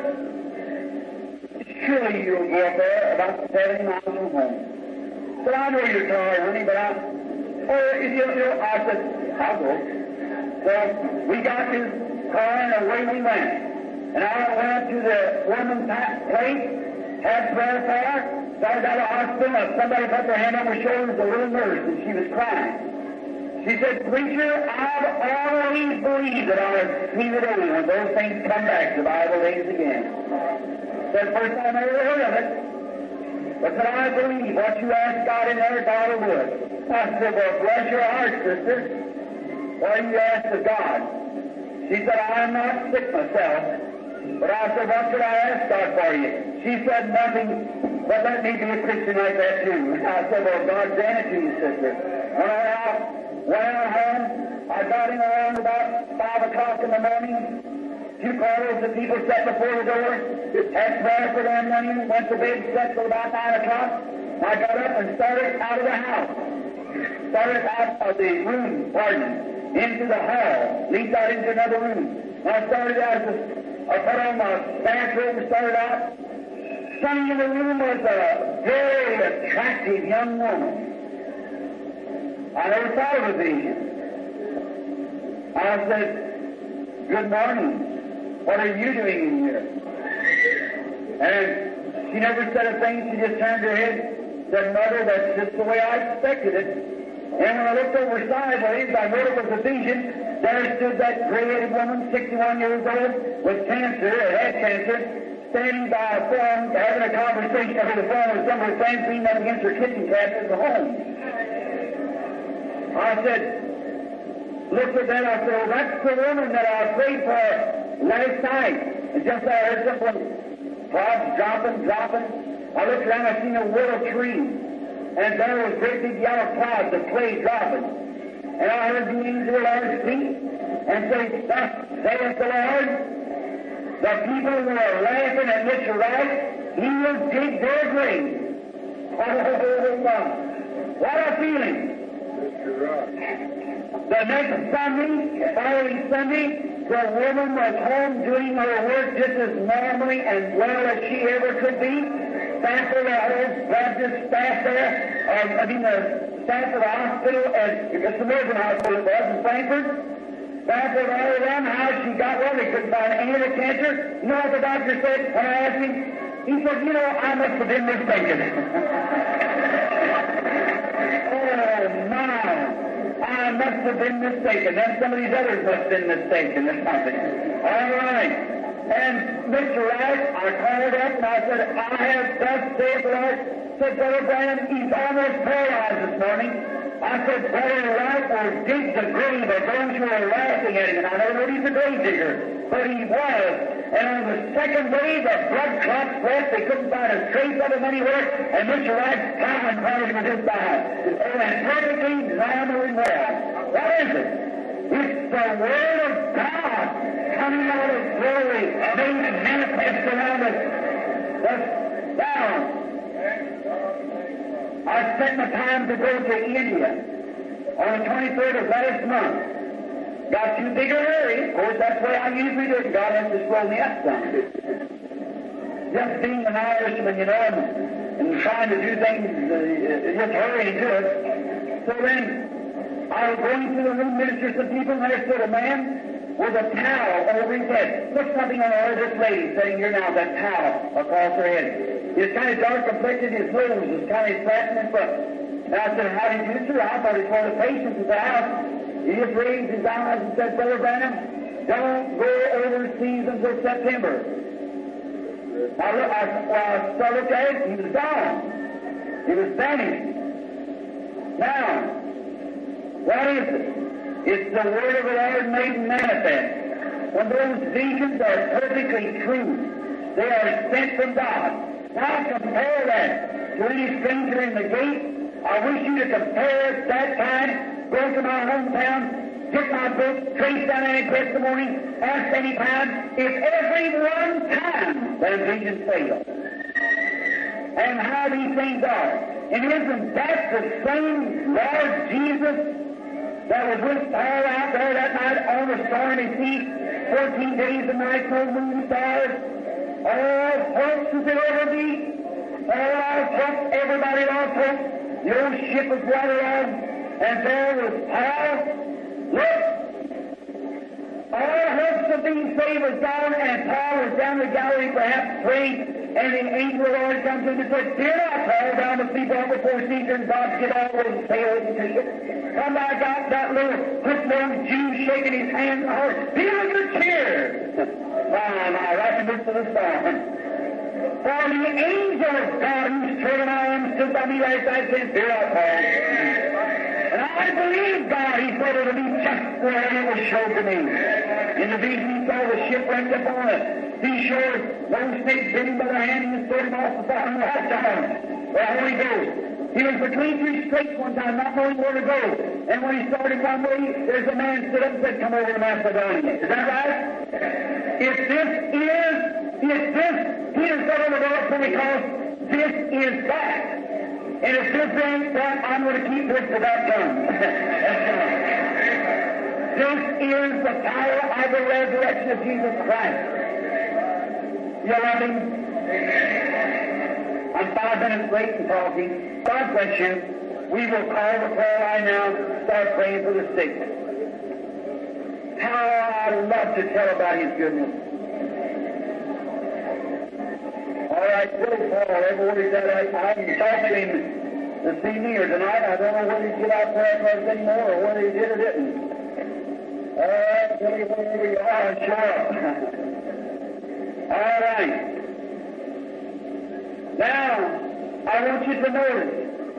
surely you'll go up there about 70 miles from home. Said, I know you're tired, honey, but I said, I'll go. So we got his car and away we went. And I went to the woman's place, had prayer for her, started out of the hospital, and somebody put their hand on her shoulder, the little nurse, and she was crying. She said, Preacher, I've always believed that I would see the day when those things come back, the Bible days again. Said, first time I ever heard of it. But said, I believe what you asked God in there, God would. I said, well, bless your heart, sister. What do you ask of God? She said, I'm not sick myself. But I said, what should I ask God for you? She said, nothing, but let me be a Christian like that too. I said, well, God grant it to you, sister. Went out home. I got in around about 5 o'clock in the morning. 2 cars of people sat before the door. Had prayer for them morning. Went to bed, slept till about 9 o'clock. I got up and started out of the house. Started out of the room, into the hall. Leaped out into another room. I started out I put on my bathrobe and started out. Standing in the room was a very attractive young woman. I never thought of a vision. I said, good morning. What are you doing in here? And she never said a thing. She just turned her head, said, Mother, that's just the way I expected it. And when I looked over sideways, I heard it was a vision. There stood that gray-headed woman, 61 years old, with cancer, or had cancer, standing by a phone, having a conversation over the phone with some of her friends, being up against her kitchen cabinet in the home. I said, looked at that, I said, well, that's the woman that I prayed for last night. And just I heard something, clouds dropping. I looked around, I seen a willow tree. And there was great big yellow clouds of clay dropping. And I heard the angel of the Lord speak and say, thus saith the Lord, the people who are laughing at Mr. Wright, he will dig their grave. Oh, God. What a feeling. The next Sunday, following Sunday, the woman was home doing her work just as normally and well as she ever could be. Staff of the whole Baptist staff there, the staff of the hospital, the Samaritan Hospital it was in Frankfort. Staff of all of them, how she got well, they couldn't find any of the cancer. You know what the doctor said when I asked him? He said, I must have been mistaken. I must have been mistaken. Then some of these others must have been mistaken or something. All right. And Mr. Wright, I called up and I said, I have thus saith the Lord. Said, Brother Branham, he's almost paralyzed this morning. I said, Brother Wright will dig the grave of those who are laughing at him. And I don't know he's a grave digger, but he was. And on the second day, the blood clots left. They couldn't find a trace of him anywhere. And Mr. Wright's common called him with his side. It went perfectly normal and well. What is it? It's the Word of God coming out of glory, made manifest around us. Thus, down. I spent my time to go to India on the 23rd of last month. Got too big a hurry. Of course, that's the way I usually do it. God has to slow me up some. Just being an Irishman, you know, and trying to do things, just hurrying to it. So then, I was going through the room, minister some people, and there stood a man with a towel over his head. Put something on this lady sitting here now, that towel across her head. He was kind of dark complected, his nose was kind of flat in his front. And I said, how did you do, sir? I thought it was one of the patients at the house. He just raised his eyes and said, Brother Branham, don't go overseas until September. I looked at it, he was gone. He was vanished. Now, what is it? It's the Word of the Lord made manifest. When those visions are perfectly true, they are sent from God. Now compare that to any stranger in the gate. I wish you to compare that time, go to my hometown, get my book, trace down any testimony, ask any time, if every one time that vision failed. And how these things are. And isn't that the same Lord Jesus that was with Paul out there that night on the stormy sea, 14 days and nights, no moon, stars? All hopes does it ever be? All hopes, everybody lost hope. The old ship was waterlogged, and there was Paul. Look, all hopes of being saved was gone, and Paul was down the gallery perhaps praying, and the angel of the Lord comes in and said, fear not, Paul, thou must be brought before Caesar, and God get all those fails to you. Come back out, that little quick-nosed Jew shaking his hand and heart. Feel your cheer. My, right in the midst of the storm. For the angel of God whose servant I am stood by me last night said, fear not, Paul. And I believe God, he said it'll be just the way it was showed to me. In the vision he saw the ship wrecked upon it. Seashore, those snakes bit him by the hand and threw him off the bottom of the hot town. The Holy Ghost. He was between two straits one time, not knowing where to go. And when he started one way, there's a man stood up and said, come over to Macedonia. Is that right? If this Peter said over there because this is that. And if this ain't that, I'm going to keep this to that tongue. This is the power of the resurrection of Jesus Christ. You love him? I'm 5 minutes late in talking. God bless you. We will call the prayer line now, start praying for the sick. How I love to tell about his goodness. All right, Billy Paul, everywhere he's at, I can talk to him this evening or tonight. I don't know whether he get out prayer cards anymore or whether he did or didn't. All right, Billy, wherever you are, show up. All right. Now, I want you to notice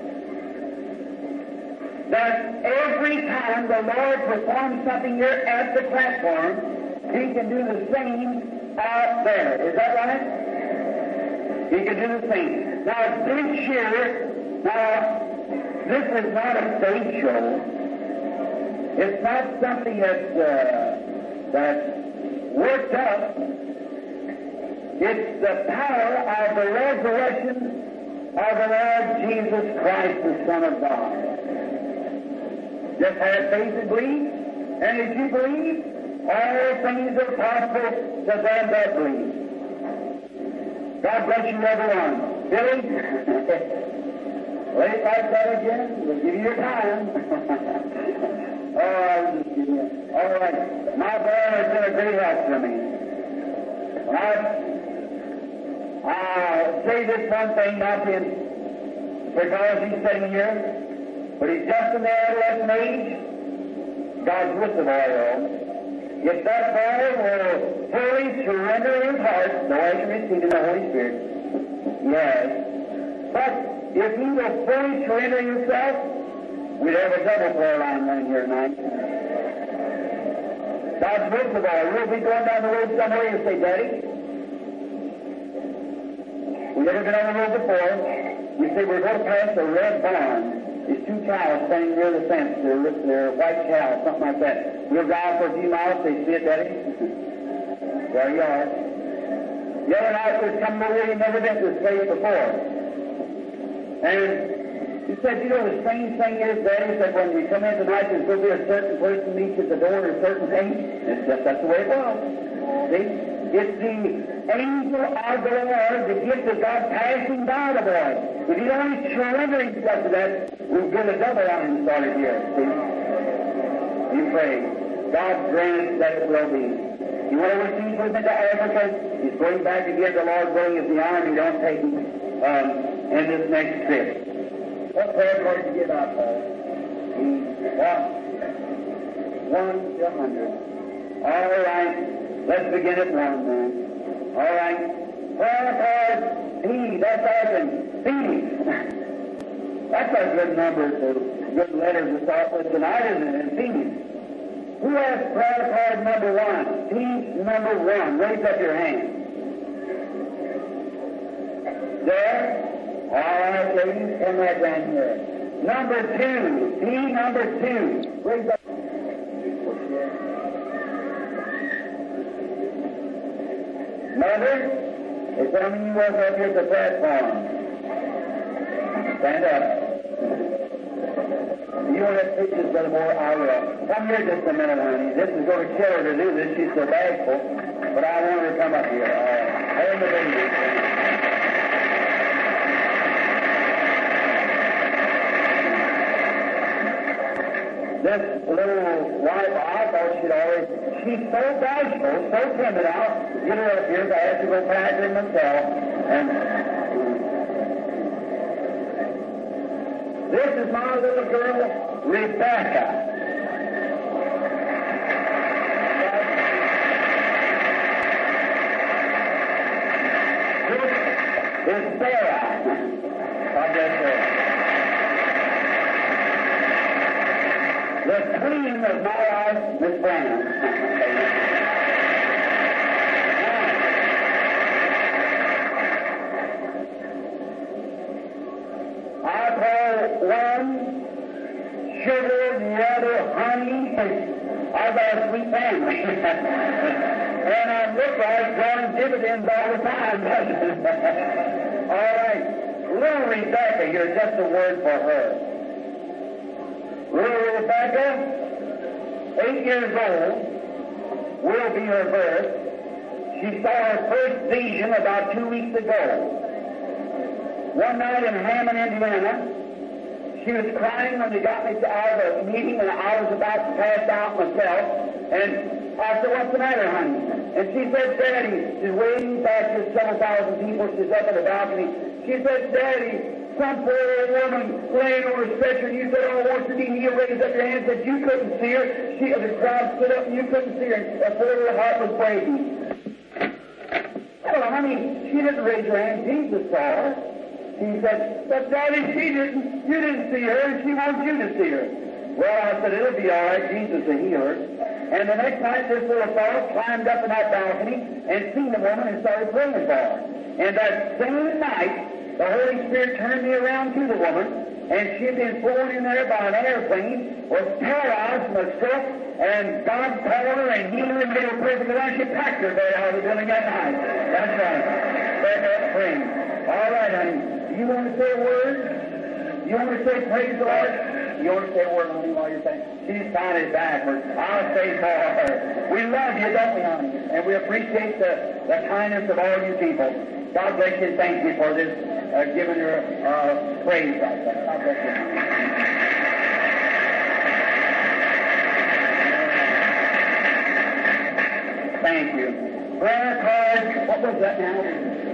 that every time the Lord performs something here at the platform, he can do the same out there. Is that right? He can do the same. Now, this year, this is not a stage show. It's not something that's worked up. It's the power of the resurrection of the Lord Jesus Christ, the Son of God. Just have faith and believe, and if you believe, all things are possible to them that believe. God bless you, everyone. Billy, late like that again? We'll give you your time. I'll just give you. All right. My boy has been a great help to me. I'll say this one thing, not because he's sitting here, but he's just in the adolescent age. God's with the boy, though. If that boy will fully surrender his heart, the way to receive the Holy Spirit, yes. But if he will fully surrender himself, we'd have a double prayer line running here tonight. God's with the boy. We'll be going down the road somewhere and say, Daddy, we've never been on the road before. You say, we're going to pass a red barn. There's 2 cows standing near the fence. They're white cows, something like that. We'll drive for a few miles. Say, see it, Daddy? There you are. The other night was coming over, he never been to this place before. And he said, you know, the strange thing is, Daddy, that when you come in tonight, there's going to be a certain person meets you at the door and a certain thing. It's just that's the way it was. See? It's the angel of the Lord, the gift of God passing by the boy. If he'd only surrender himself to that, we'll get a double on him started here. See? You pray. God grant that it will be. You want to receive with him to Africa? He's going back again. The Lord willing if the army don't take him in this next trip. What prayer card did you give out, Paul? What? 1 to 100. All right. Let's begin at 1 then. All right. Prayer card P. That's open. P. That's a good number, good letter to start with tonight, isn't it? P. Who has prayer card number 1? P number 1. Raise up your hand. There. All right, ladies, come right down here. Number 2. P number 2. Raise up. Mother, is there any of you up here at the platform? Stand up. You want to preach this, Brother Moore? I will. Come here just a minute, honey. This is going to kill her to do this. She's so bashful. But I want her to come up here. Hold the baby. This little wife, I thought she's so bashful, so timid. I'll get her up here, but I have to go back to myself. And this is my little girl, Rebecca. This is Sarah. God bless her. The queen of my life, Miss Brown. I call one sugar, the other honey. I've got a sweet family. And I look like drawing dividends all the time, doesn't it? All right. Little Rebecca here, just a word for her. Little Rebecca, 8 years old, will be her birth. She saw her first vision about 2 weeks ago. One night in Hammond, Indiana, she was crying when they got me out of a meeting, and I was about to pass out myself. And I said, "What's the matter, honey?" And she said, "Daddy," she's waiting back here, several thousand people. She's up in the balcony. She said, "Daddy, some poor old woman laying on her stretcher, and you said, 'Oh, wants to be healed.' Raised up your hand and said you couldn't see her. The crowd stood up and you couldn't see her. And her poor little heart was breaking." Well, honey, she didn't raise her hand. Jesus saw her. He said, "But Daddy, she didn't. You didn't see her, and she wants you to see her." Well, I said, "It'll be all right. Jesus will heal her." And the next night, this little fellow climbed up in that balcony and seen the woman and started praying for her. And that same night, the Holy Spirit turned me around to the woman, and she had been flown in there by an airplane, was paralyzed from a stroke, and God called her and healed her and made her perfect. And she packed her there out of the building that night. That's right. That's praying. All right, honey. You want to say a word? You want to say praise the Lord? You want to say a word, honey, while you're saying? She's counted backwards. I'll say for her. We love you, don't we, honey? And we appreciate the kindness of all you people. God bless you and thank you for this, giving her praise right there. God bless you. Thank you. Prayer card. What was that now?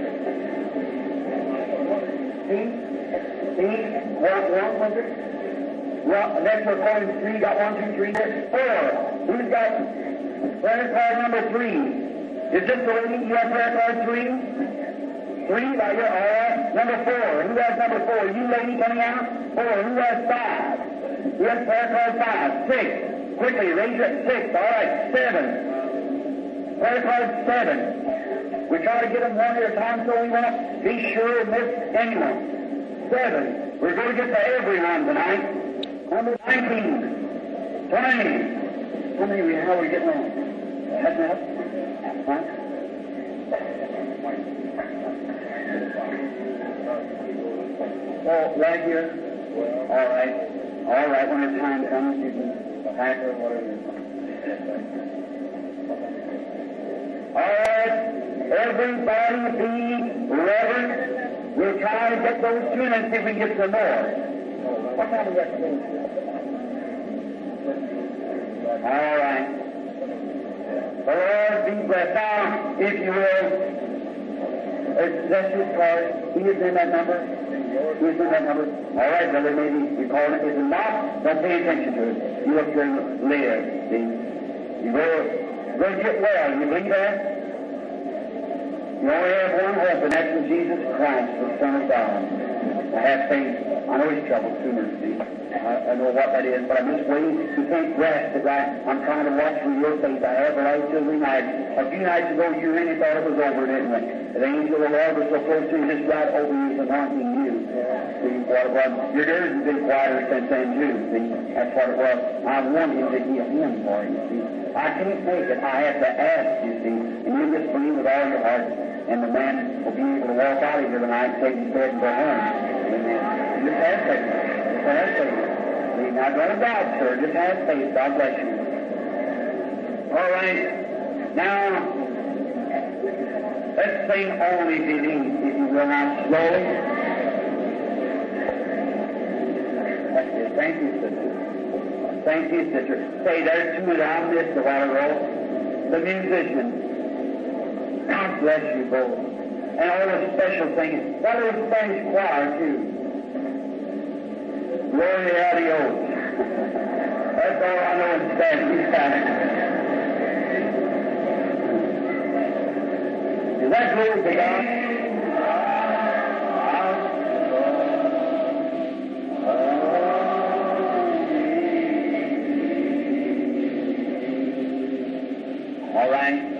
What was it? Well, next we're calling 3. Got 1, 2, 3. 4. Who's got prayer card number 3? Is this the lady? You have prayer card 3? 3? Right here. All right. Number 4. Who has number 4? You lady coming out? 4. Who has 5? Who has prayer card 5? 6. Quickly, raise it. 6. All right. 7. Prayer card 7. We try to get them one at a time so we won't be sure and miss anyone. 7. We're going to get to everyone tonight. Number 19. 20. How are we getting on? That's enough? Huh? Oh, right here? All right. All right, when the time comes, you can pack or whatever. All right, everybody be ready. We'll try to get those 2 minutes if we can get some more. What time is that? All right. The Lord be blessed. Now, if you will, that's his card. He is in that number. He is in that number. All right, brother, maybe you call it. If it's not, don't pay attention to it. You look here and live. See? You go get well. You believe that? You only have one hope, and that's in Jesus Christ, the Son of God. I have faith. I know he's troubled sooner, see. I know what that is, but I'm just waiting. You can't grasp it right. I'm trying to watch for your faith. I have the right till night. A few nights ago, you really thought it was over, didn't you? The angel of the Lord was so close to you, just right over you, is anointing you. See, what it was. Your ears have been quieter since then, too. See, that's what it was. I want him to heal him for you, see. I can't make it. I have to ask, you see. And you just believe with all your heart, and the man will be able to walk out of here tonight, take his bed, and go home. Amen. Just have faith. Just have faith. See, now don't doubt, sir. Just have faith. God bless you. All right. Now, let's sing Only Believe, if you will, now slowly. That's it. Thank you, sister. Thank you, sister. Say, there's 2 that I missed a while ago. The musicians. God bless you both. And all the special things. That little Spanish choir, too. Gloria a Dios. That's all I know in Spanish. Is that glory to God? All right.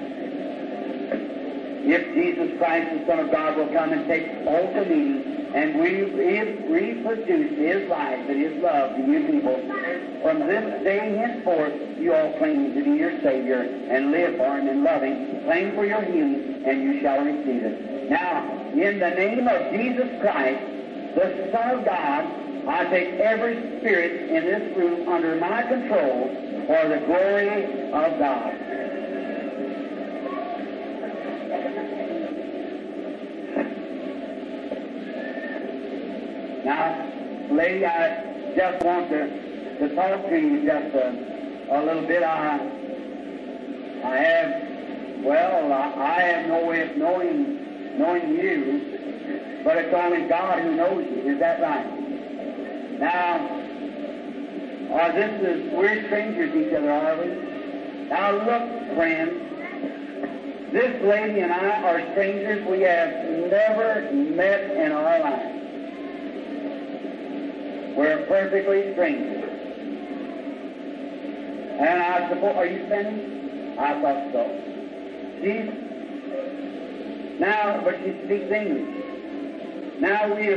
If Jesus Christ, the Son of God, will come and take hold of me and reproduce His life and His love to you people, from this day henceforth, you all claim to be your Savior and live for Him and love Him. Claim for your healing, and you shall receive it. Now, in the name of Jesus Christ, the Son of God, I take every spirit in this room under my control for the glory of God. Now, lady, I just want to talk to you just a little bit. I have no way of knowing you, but it's only God who knows you. Is that right? Now, we're strangers to each other, are we? Now, look, friends, this lady and I are strangers. We have never met in our lives. We're perfectly strangers. And I suppose, are you standing? I thought so. But she speaks English. Now we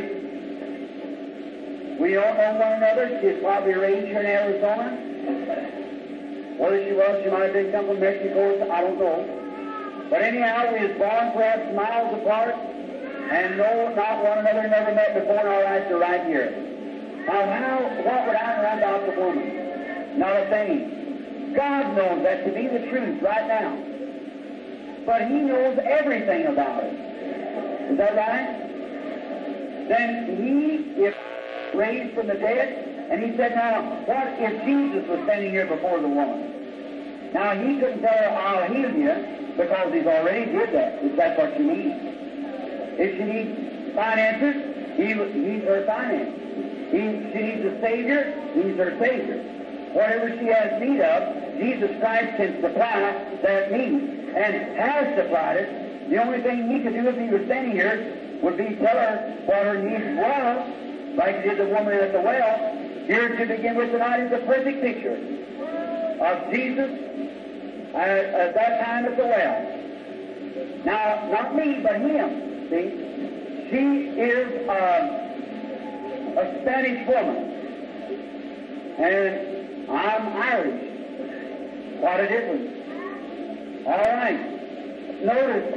don't know one another. She's probably raised here in Arizona. Whether she might have been come from Mexico, I don't know. But anyhow, we was born perhaps miles apart and know not one another, never met before in our lives, are right here. Now, what would I know about the woman? Not a thing. God knows that to be the truth right now. But He knows everything about it. Is that right? Then He is raised from the dead, and He said, now, what if Jesus was standing here before the woman? Now, He couldn't tell her, I'll heal you, because He's already did that, if that's what you need. If she needs finances, He's her finance. She needs a Savior, He's her Savior. Whatever she has need of, Jesus Christ can supply that need, and has supplied it. The only thing He could do if He was standing here would be tell her what her needs was, like He did the woman at the well. Here to begin with tonight is a perfect picture of Jesus at that time at the well. Now, not me, but Him, see? She is a Spanish woman, and I'm Irish. What a difference. right. Notice,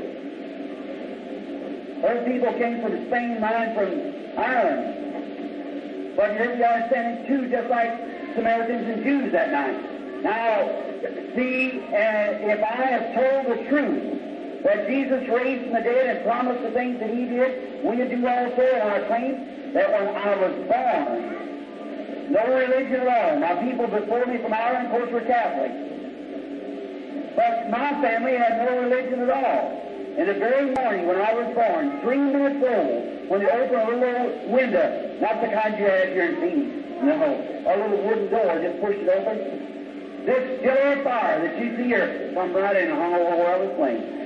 those people came from Spain, mine from Ireland. But here we are standing two, just like Samaritans and Jews that night. Now, see, if I have told the truth, that Jesus raised from the dead and promised the things that He did, we do also, and I claim that when I was born, no religion at all. Now, people before me from Ireland, of course, were Catholics. But my family had no religion at all. And the very morning when I was born, 3 minutes old, when they opened a little window, not the kind you have here in Phoenix, no, a little wooden door, just pushed it open, this pillar of fire that you see here come right in and hung over where I was playing.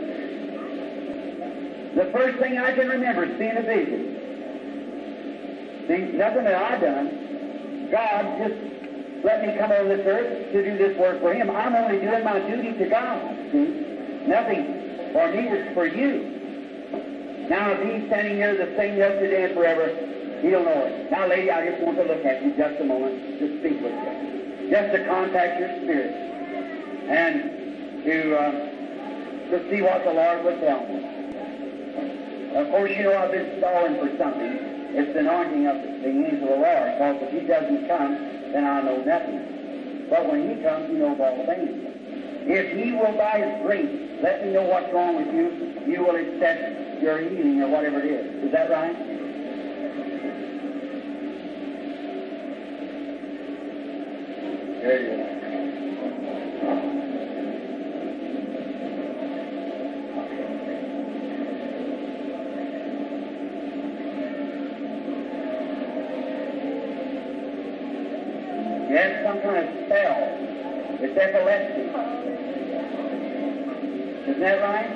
The first thing I can remember is seeing a vision. See, nothing that I done. God just let me come on this earth to do this work for Him. I'm only doing my duty to God. See? Nothing for me is for you. Now, if He's standing here the same yesterday and forever, He'll know it. Now, lady, I just want to look at you just a moment to speak with you. Just to contact your spirit. And to see what the Lord would tell me. Of course, you know I've been stalling for something. It's the anointing of the angel of the Lord. Because if He doesn't come, then I know nothing. But when He comes, He knows all things. If He will, by His grace, let me know what's wrong with you, you will accept your healing or whatever it is. Is that right? There it is. You have some kind of spell. It's epilepsy. Isn't that right?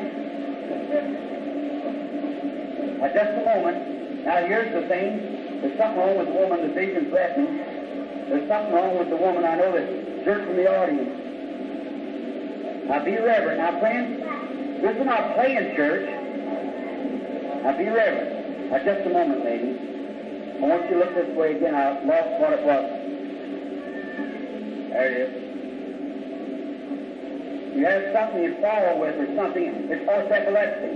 Now, just a moment. Now, here's the thing. There's something wrong with the woman the vision's left me. There's something wrong with the woman I know that's jerked from the audience. Now, be reverent. Now, friends, this is not playing church. Now, be reverent. Now, just a moment, ladies. I want you to look this way again. I lost what it was. There it is. You have something you follow with or something. It's called epilepsy.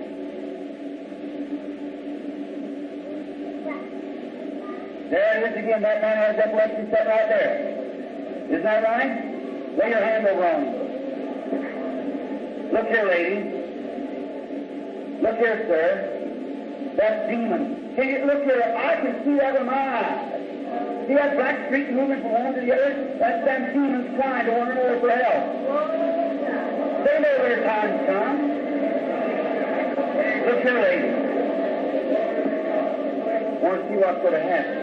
There it is again. That man has epilepsy set right there. Isn't that right? Lay your hand over on him. Look here, lady. Look here, sir. That demon. Can you look here? I can see that with my eyes. See that black streak moving from one to the other? That's them demons trying to want to know for help. They know their time's come. Look here, lady. I want to see what's going to happen.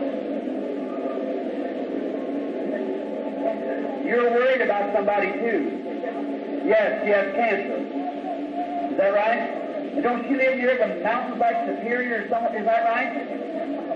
You're worried about somebody, too. Yes, she has cancer. Is that right? And don't she live near the mountains like Superior or something? Is that right?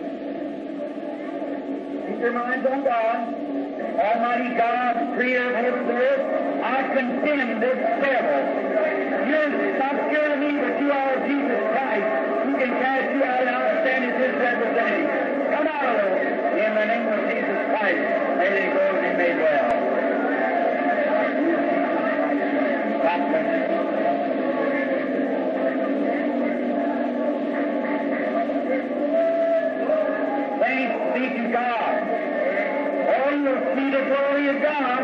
Keep your minds on God. Almighty God, creator of heaven and earth, I condemn this devil. You're not scared of me, but you are Jesus Christ. Who can cast you out and outstand as His representative. Come out of it. In the name of Jesus Christ, may they go and be made well. God bless you. Thanks be to God. Oh, you'll see the glory of God.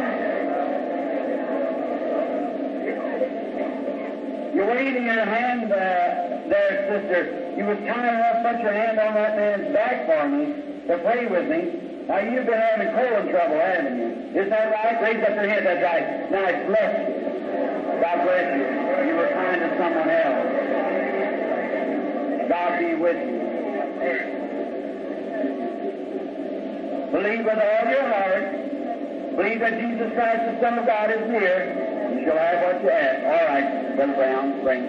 You're waving your hand there, sister. You was kind enough to put your hand on that man's back for me to pray with me. Now, you've been having colon trouble, haven't you? Isn't that right? Raise up your hand. That's right. Now, bless you. God bless you. You were kind to someone else. God be with you. Believe with all your heart. Believe that Jesus Christ, the Son of God, is near. You shall have what you ask. All right, Brother Brown, bring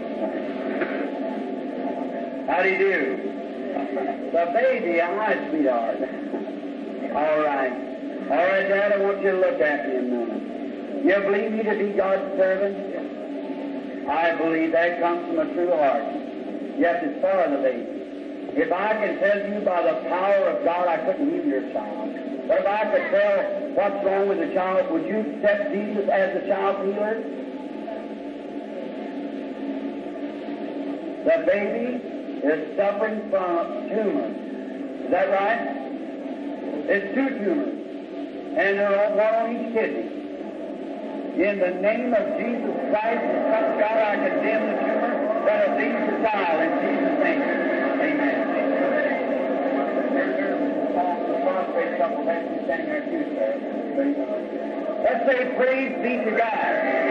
How do you do? The baby, hi, sweetheart. All right. All right, Dad, I want you to look at me a minute. You believe me to be God's servant? I believe that comes from a true heart. Yes, it's for the baby. If I can tell you by the power of God, I couldn't heal your child. But if I could tell what's wrong with the child, would you accept Jesus as the child healer? The baby is suffering from tumors. Is that right? It's 2 tumors. And they're all one on each kidney. In the name of Jesus Christ, Son of God, I condemn the tumor that has leaves the child in Jesus' name. Amen. There's the prostate couple that's standing there too, sir. Let's say praise be to God.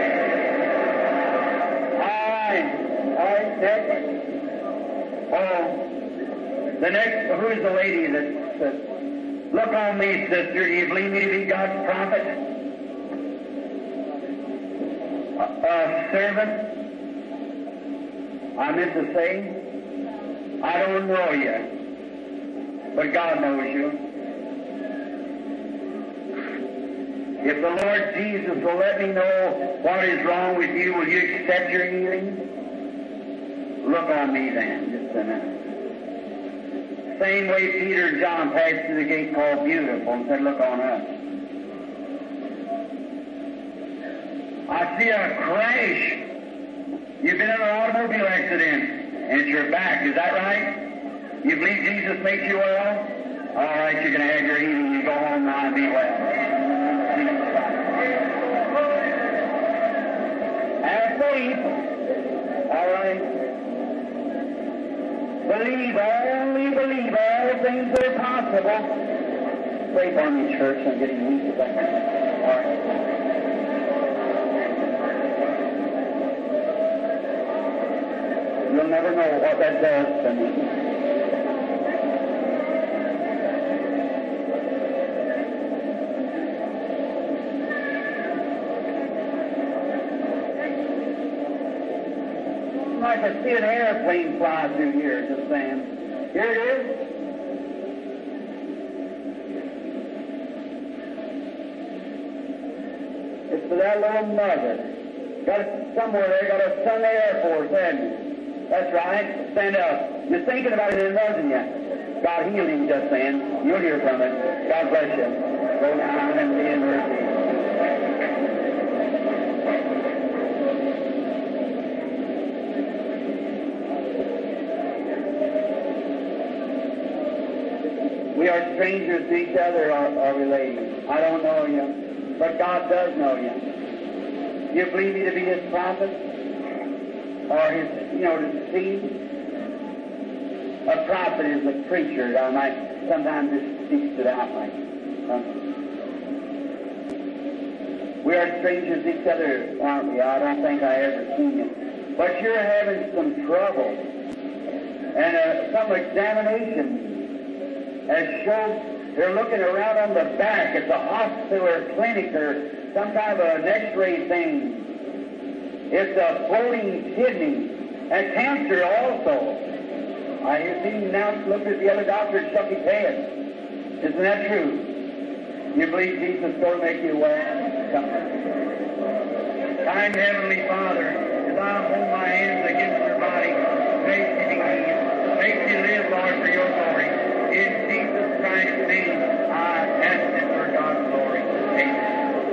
All right, next. Oh, the next, who is the lady that says, look on me, sister, do you believe me to be God's prophet? Servant, I meant to say, I don't know you, but God knows you. If the Lord Jesus will let me know what is wrong with you, will you accept your healing? Look on me then, just a minute. Same way Peter and John passed through the gate called Beautiful and said, look on us. I see a crash. You've been in an automobile accident and it's your back. Is that right? You believe Jesus makes you well? All right, you're going to have your healing. You go home now and be well. Have faith. All right. Believe, only believe. All things are possible. Pray for me, church. I'm getting weak. All right. You'll never know what that does to me. I could see an airplane fly through here, just saying. Here it is. It's for that little mother. Got it somewhere there, got a son in the Air Force, hadn't you? That's right. Stand up. You're thinking about it, wasn't you? God healed him just then. You'll hear from it. God bless you. Go down and be in mercy. We are strangers to each other, are we, ladies? I don't know you, but God does know you. You believe me to be His prophet? Or His, to see? A prophet is a preacher. I might sometimes just speak it out like. We are strangers to each other, aren't we? I don't think I ever seen you. But you're having some trouble. And some examination has shown they're looking around on the back at the hospital or clinic or some kind of an x-ray thing. It's a floating kidney and cancer also. I hear him now look at the other doctor and shook his head. Isn't that true? You believe Jesus is going to make you well? Kind Heavenly Father, as I hold my hands against your body, make you be healed. Make you live, Lord, for your glory. In Jesus Christ's name, I ask it for God's glory. Amen.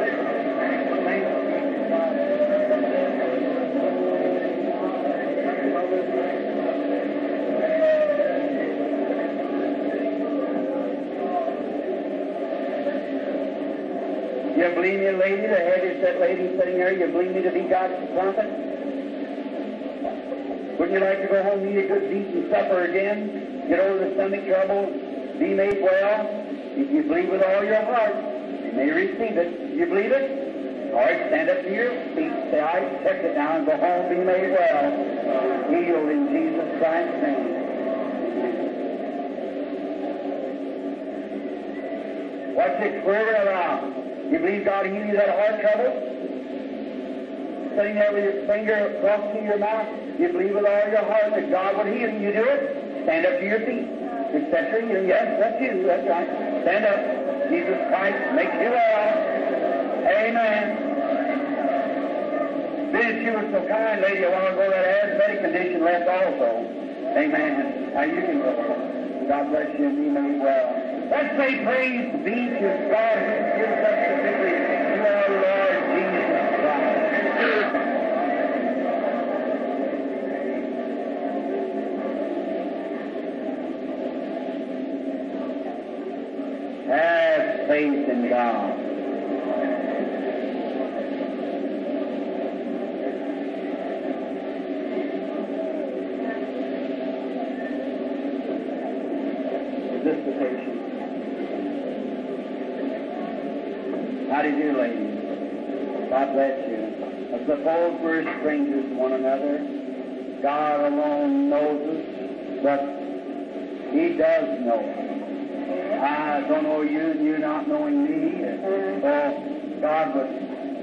You believe me, lady, the heaviest that lady sitting there, you believe me to be God's prophet? Wouldn't you like to go home and eat a good decent supper again? Get over the stomach trouble, be made well? If you believe with all your heart, you may receive it. You believe it? All right, stand up to your feet. Say, I accept it now and go home, be made well. Healed in Jesus Christ's name. Watch it swerving around. You believe God healed you that heart trouble? Sitting there with your finger across to your mouth, you believe with all your heart that God would heal you. You do it? Stand up to your feet. Accept your healing. Yes, that's you. That's right. Stand up. Jesus Christ makes you well. Amen. Since you were so kind, lady, a while ago, that asthmatic condition left also. Amen. Now you can go. God bless you and be made well. Let's say praise be to God who gives us the victory through our Lord Jesus Christ. faith in God. Is this the patient? How do you do, ladies? God bless you. Suppose we're strangers to one another. God alone knows us, but He does know us. I don't know you, and you not knowing me. Oh, God was.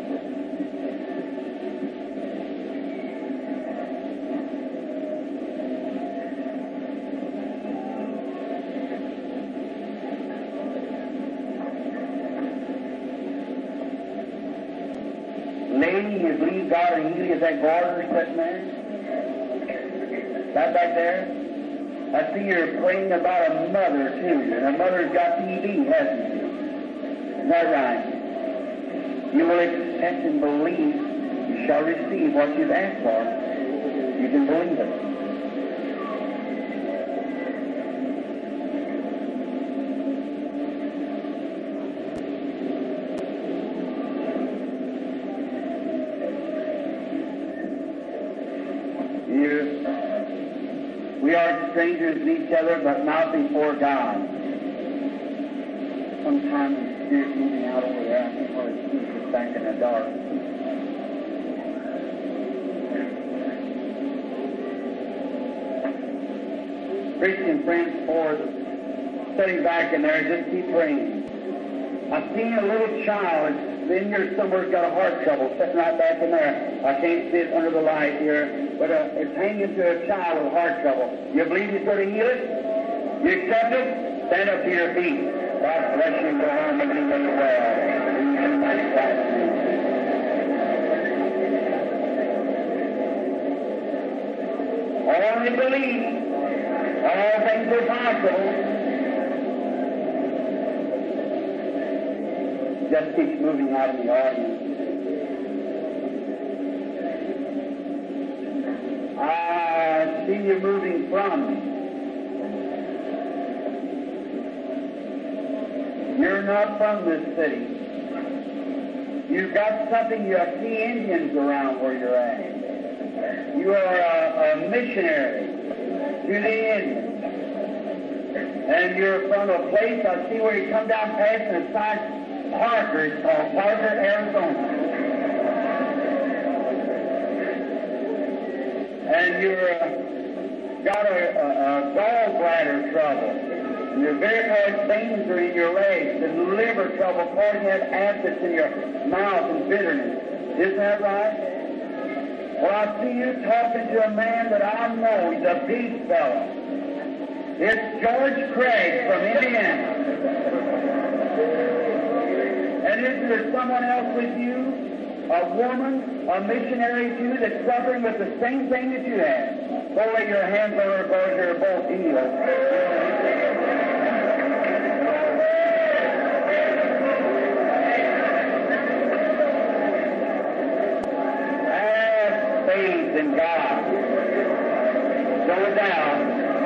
Lady, you believe God will heal you? Is that garter sitting there? That back there? I see you're praying about a mother, too. And a mother's got TB, hasn't she? Is that right? You will accept and believe. You shall receive what you've asked for. You can believe it. We are strangers to each other, but not before God. Sometimes the Spirit moving out over there, I think where He keeps us back in the dark. Christian friends, for sitting back in there, just keep praying. I've seen a little child in here somewhere's got a heart trouble, sitting right back in there. I can't see it under the light here, but it's hanging to a child with heart trouble. You believe He's going to heal it? You accept it? Stand up to your feet. God bless you and go home and be really well. Only believe. All things are possible. Just keep moving out of the audience. I see you moving from me. You're not from this city. You've got something, you see Indians around where you're at. You are a missionary to the Indians. And you're from a place, I see where you come down past and it's like Parker, it's called Parker, Arizona. And you're got a gallbladder trouble. And your varicose veins are in your legs, and liver trouble, causing you acids in your mouth and bitterness. Isn't that right? Well, I see you talking to a man that I know. He's a big fellow. It's George Craig from Indiana. And isn't there someone else with you? A woman, a missionary too, that's suffering with the same thing that you have. Go lay your hands on her because you're both healed. Have faith in God. Go down.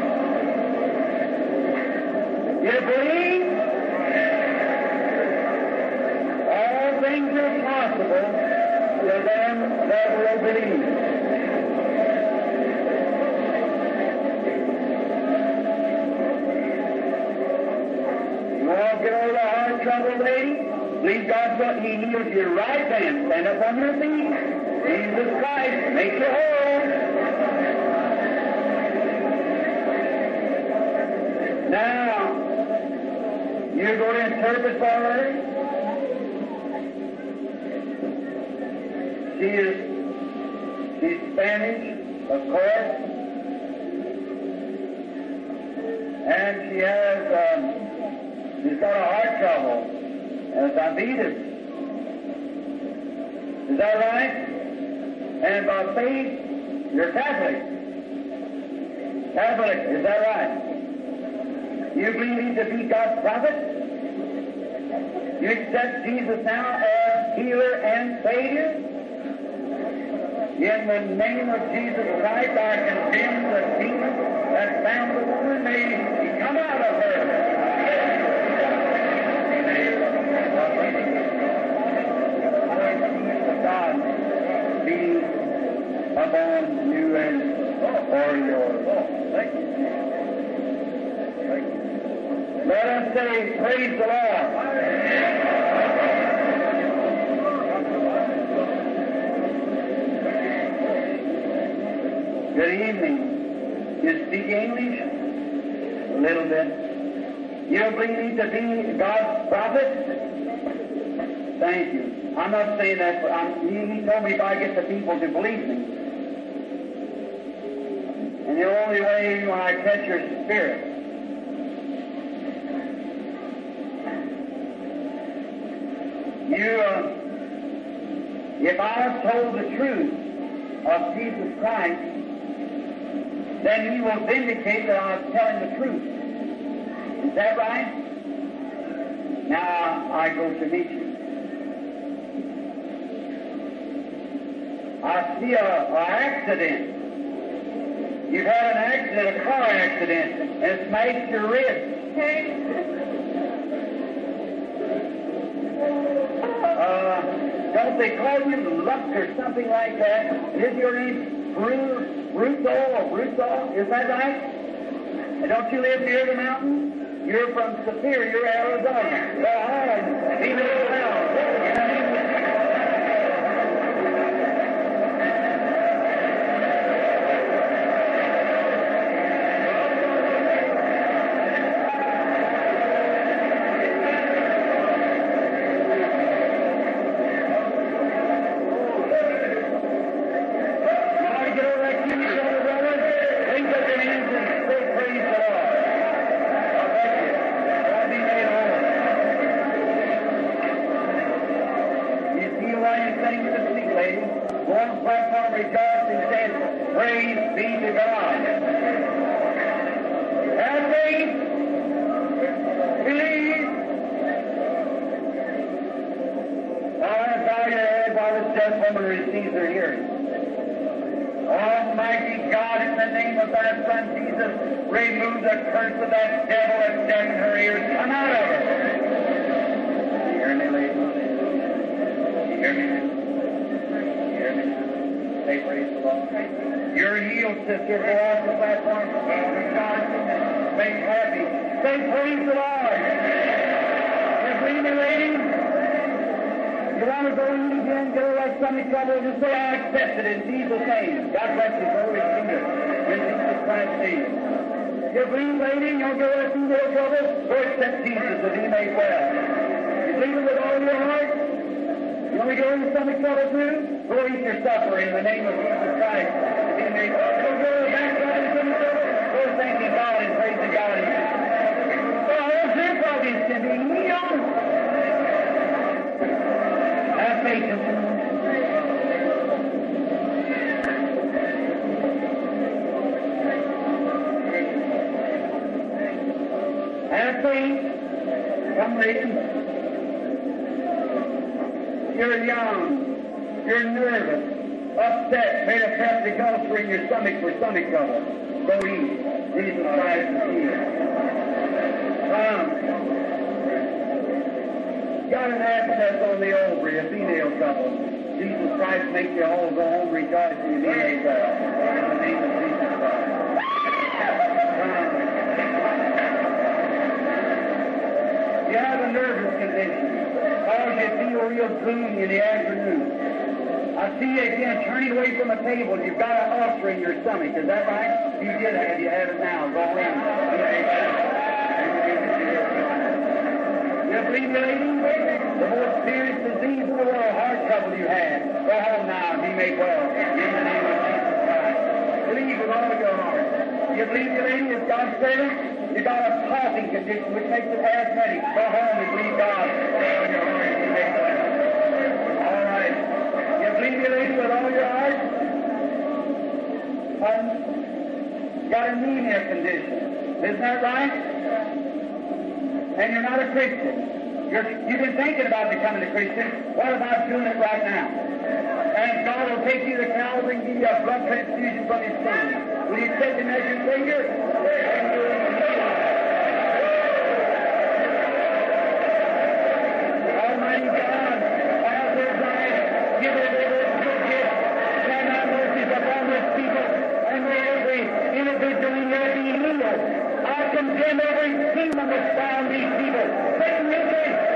You believe? All things are possible to them that will believe. You all get over the heart trouble, lady? Believe God's what He heals you right then. Stand up on your feet. Jesus Christ, make you whole. Now, you go to interpret for her. She's Spanish, of course, and she's got a heart trouble and diabetes. Is that right? And by faith, you're Catholic. Catholic, is that right? You believe to be God's prophet? You accept Jesus now as healer and Savior? In the name of Jesus Christ, I condemn the demon that bound the woman. May he come out of her. upon you and for yours. Thank you. Thank you. Let us say, praise the Lord. Good evening. You speak English? A little bit. You believe me to be God's prophet? Thank you. I'm not saying that, but he told me if I get the people to believe me. And the only way when I catch your spirit. If I have told the truth of Jesus Christ, then you will vindicate that I was telling the truth. Is that right? Now I go to meet you. I see an accident. You've had an accident, a car accident, and it's smashed your wrist. Don't they call you Luck or something like that? Is your name Brutal? Is that right? And don't you live near the mountain? You're from Superior, Arizona. Well, be very well. You're young, you're nervous, upset, made a Pepsi ulcer in your stomach for stomach trouble. Go eat. Jesus Christ is here. Got an abscess on the ovary, a female couple. Jesus Christ makes you all go home rejoicing in the name of Jesus Christ. You have a nervous condition. Cause you feel real gloomy in the afternoon. I see you again turning away from the table. You've got an ulcer in your stomach. Is that right? You did have. You have it now. Go in. You believe me, lady? The most serious disease in the world, heart trouble you had. Go home now and be made well. In the name of Jesus Christ. Believe with all your heart. You believe me, lady, is God's servant? You got a coughing condition which makes it asthmatic. Go home and believe God. All right. You believe me, lady, with all your heart? Got an anemia condition. Isn't that right? And you're not a Christian. You've been thinking about becoming a Christian. What about doing it right now? And God will take you to Calvary and give you a blood transfusion from His Son. Will you take Him as your Savior? Almighty God, as their life, give her their good gift. Send out mercies upon they're doing there being healed. I condemn every demon that's bound these people. Satan, you can't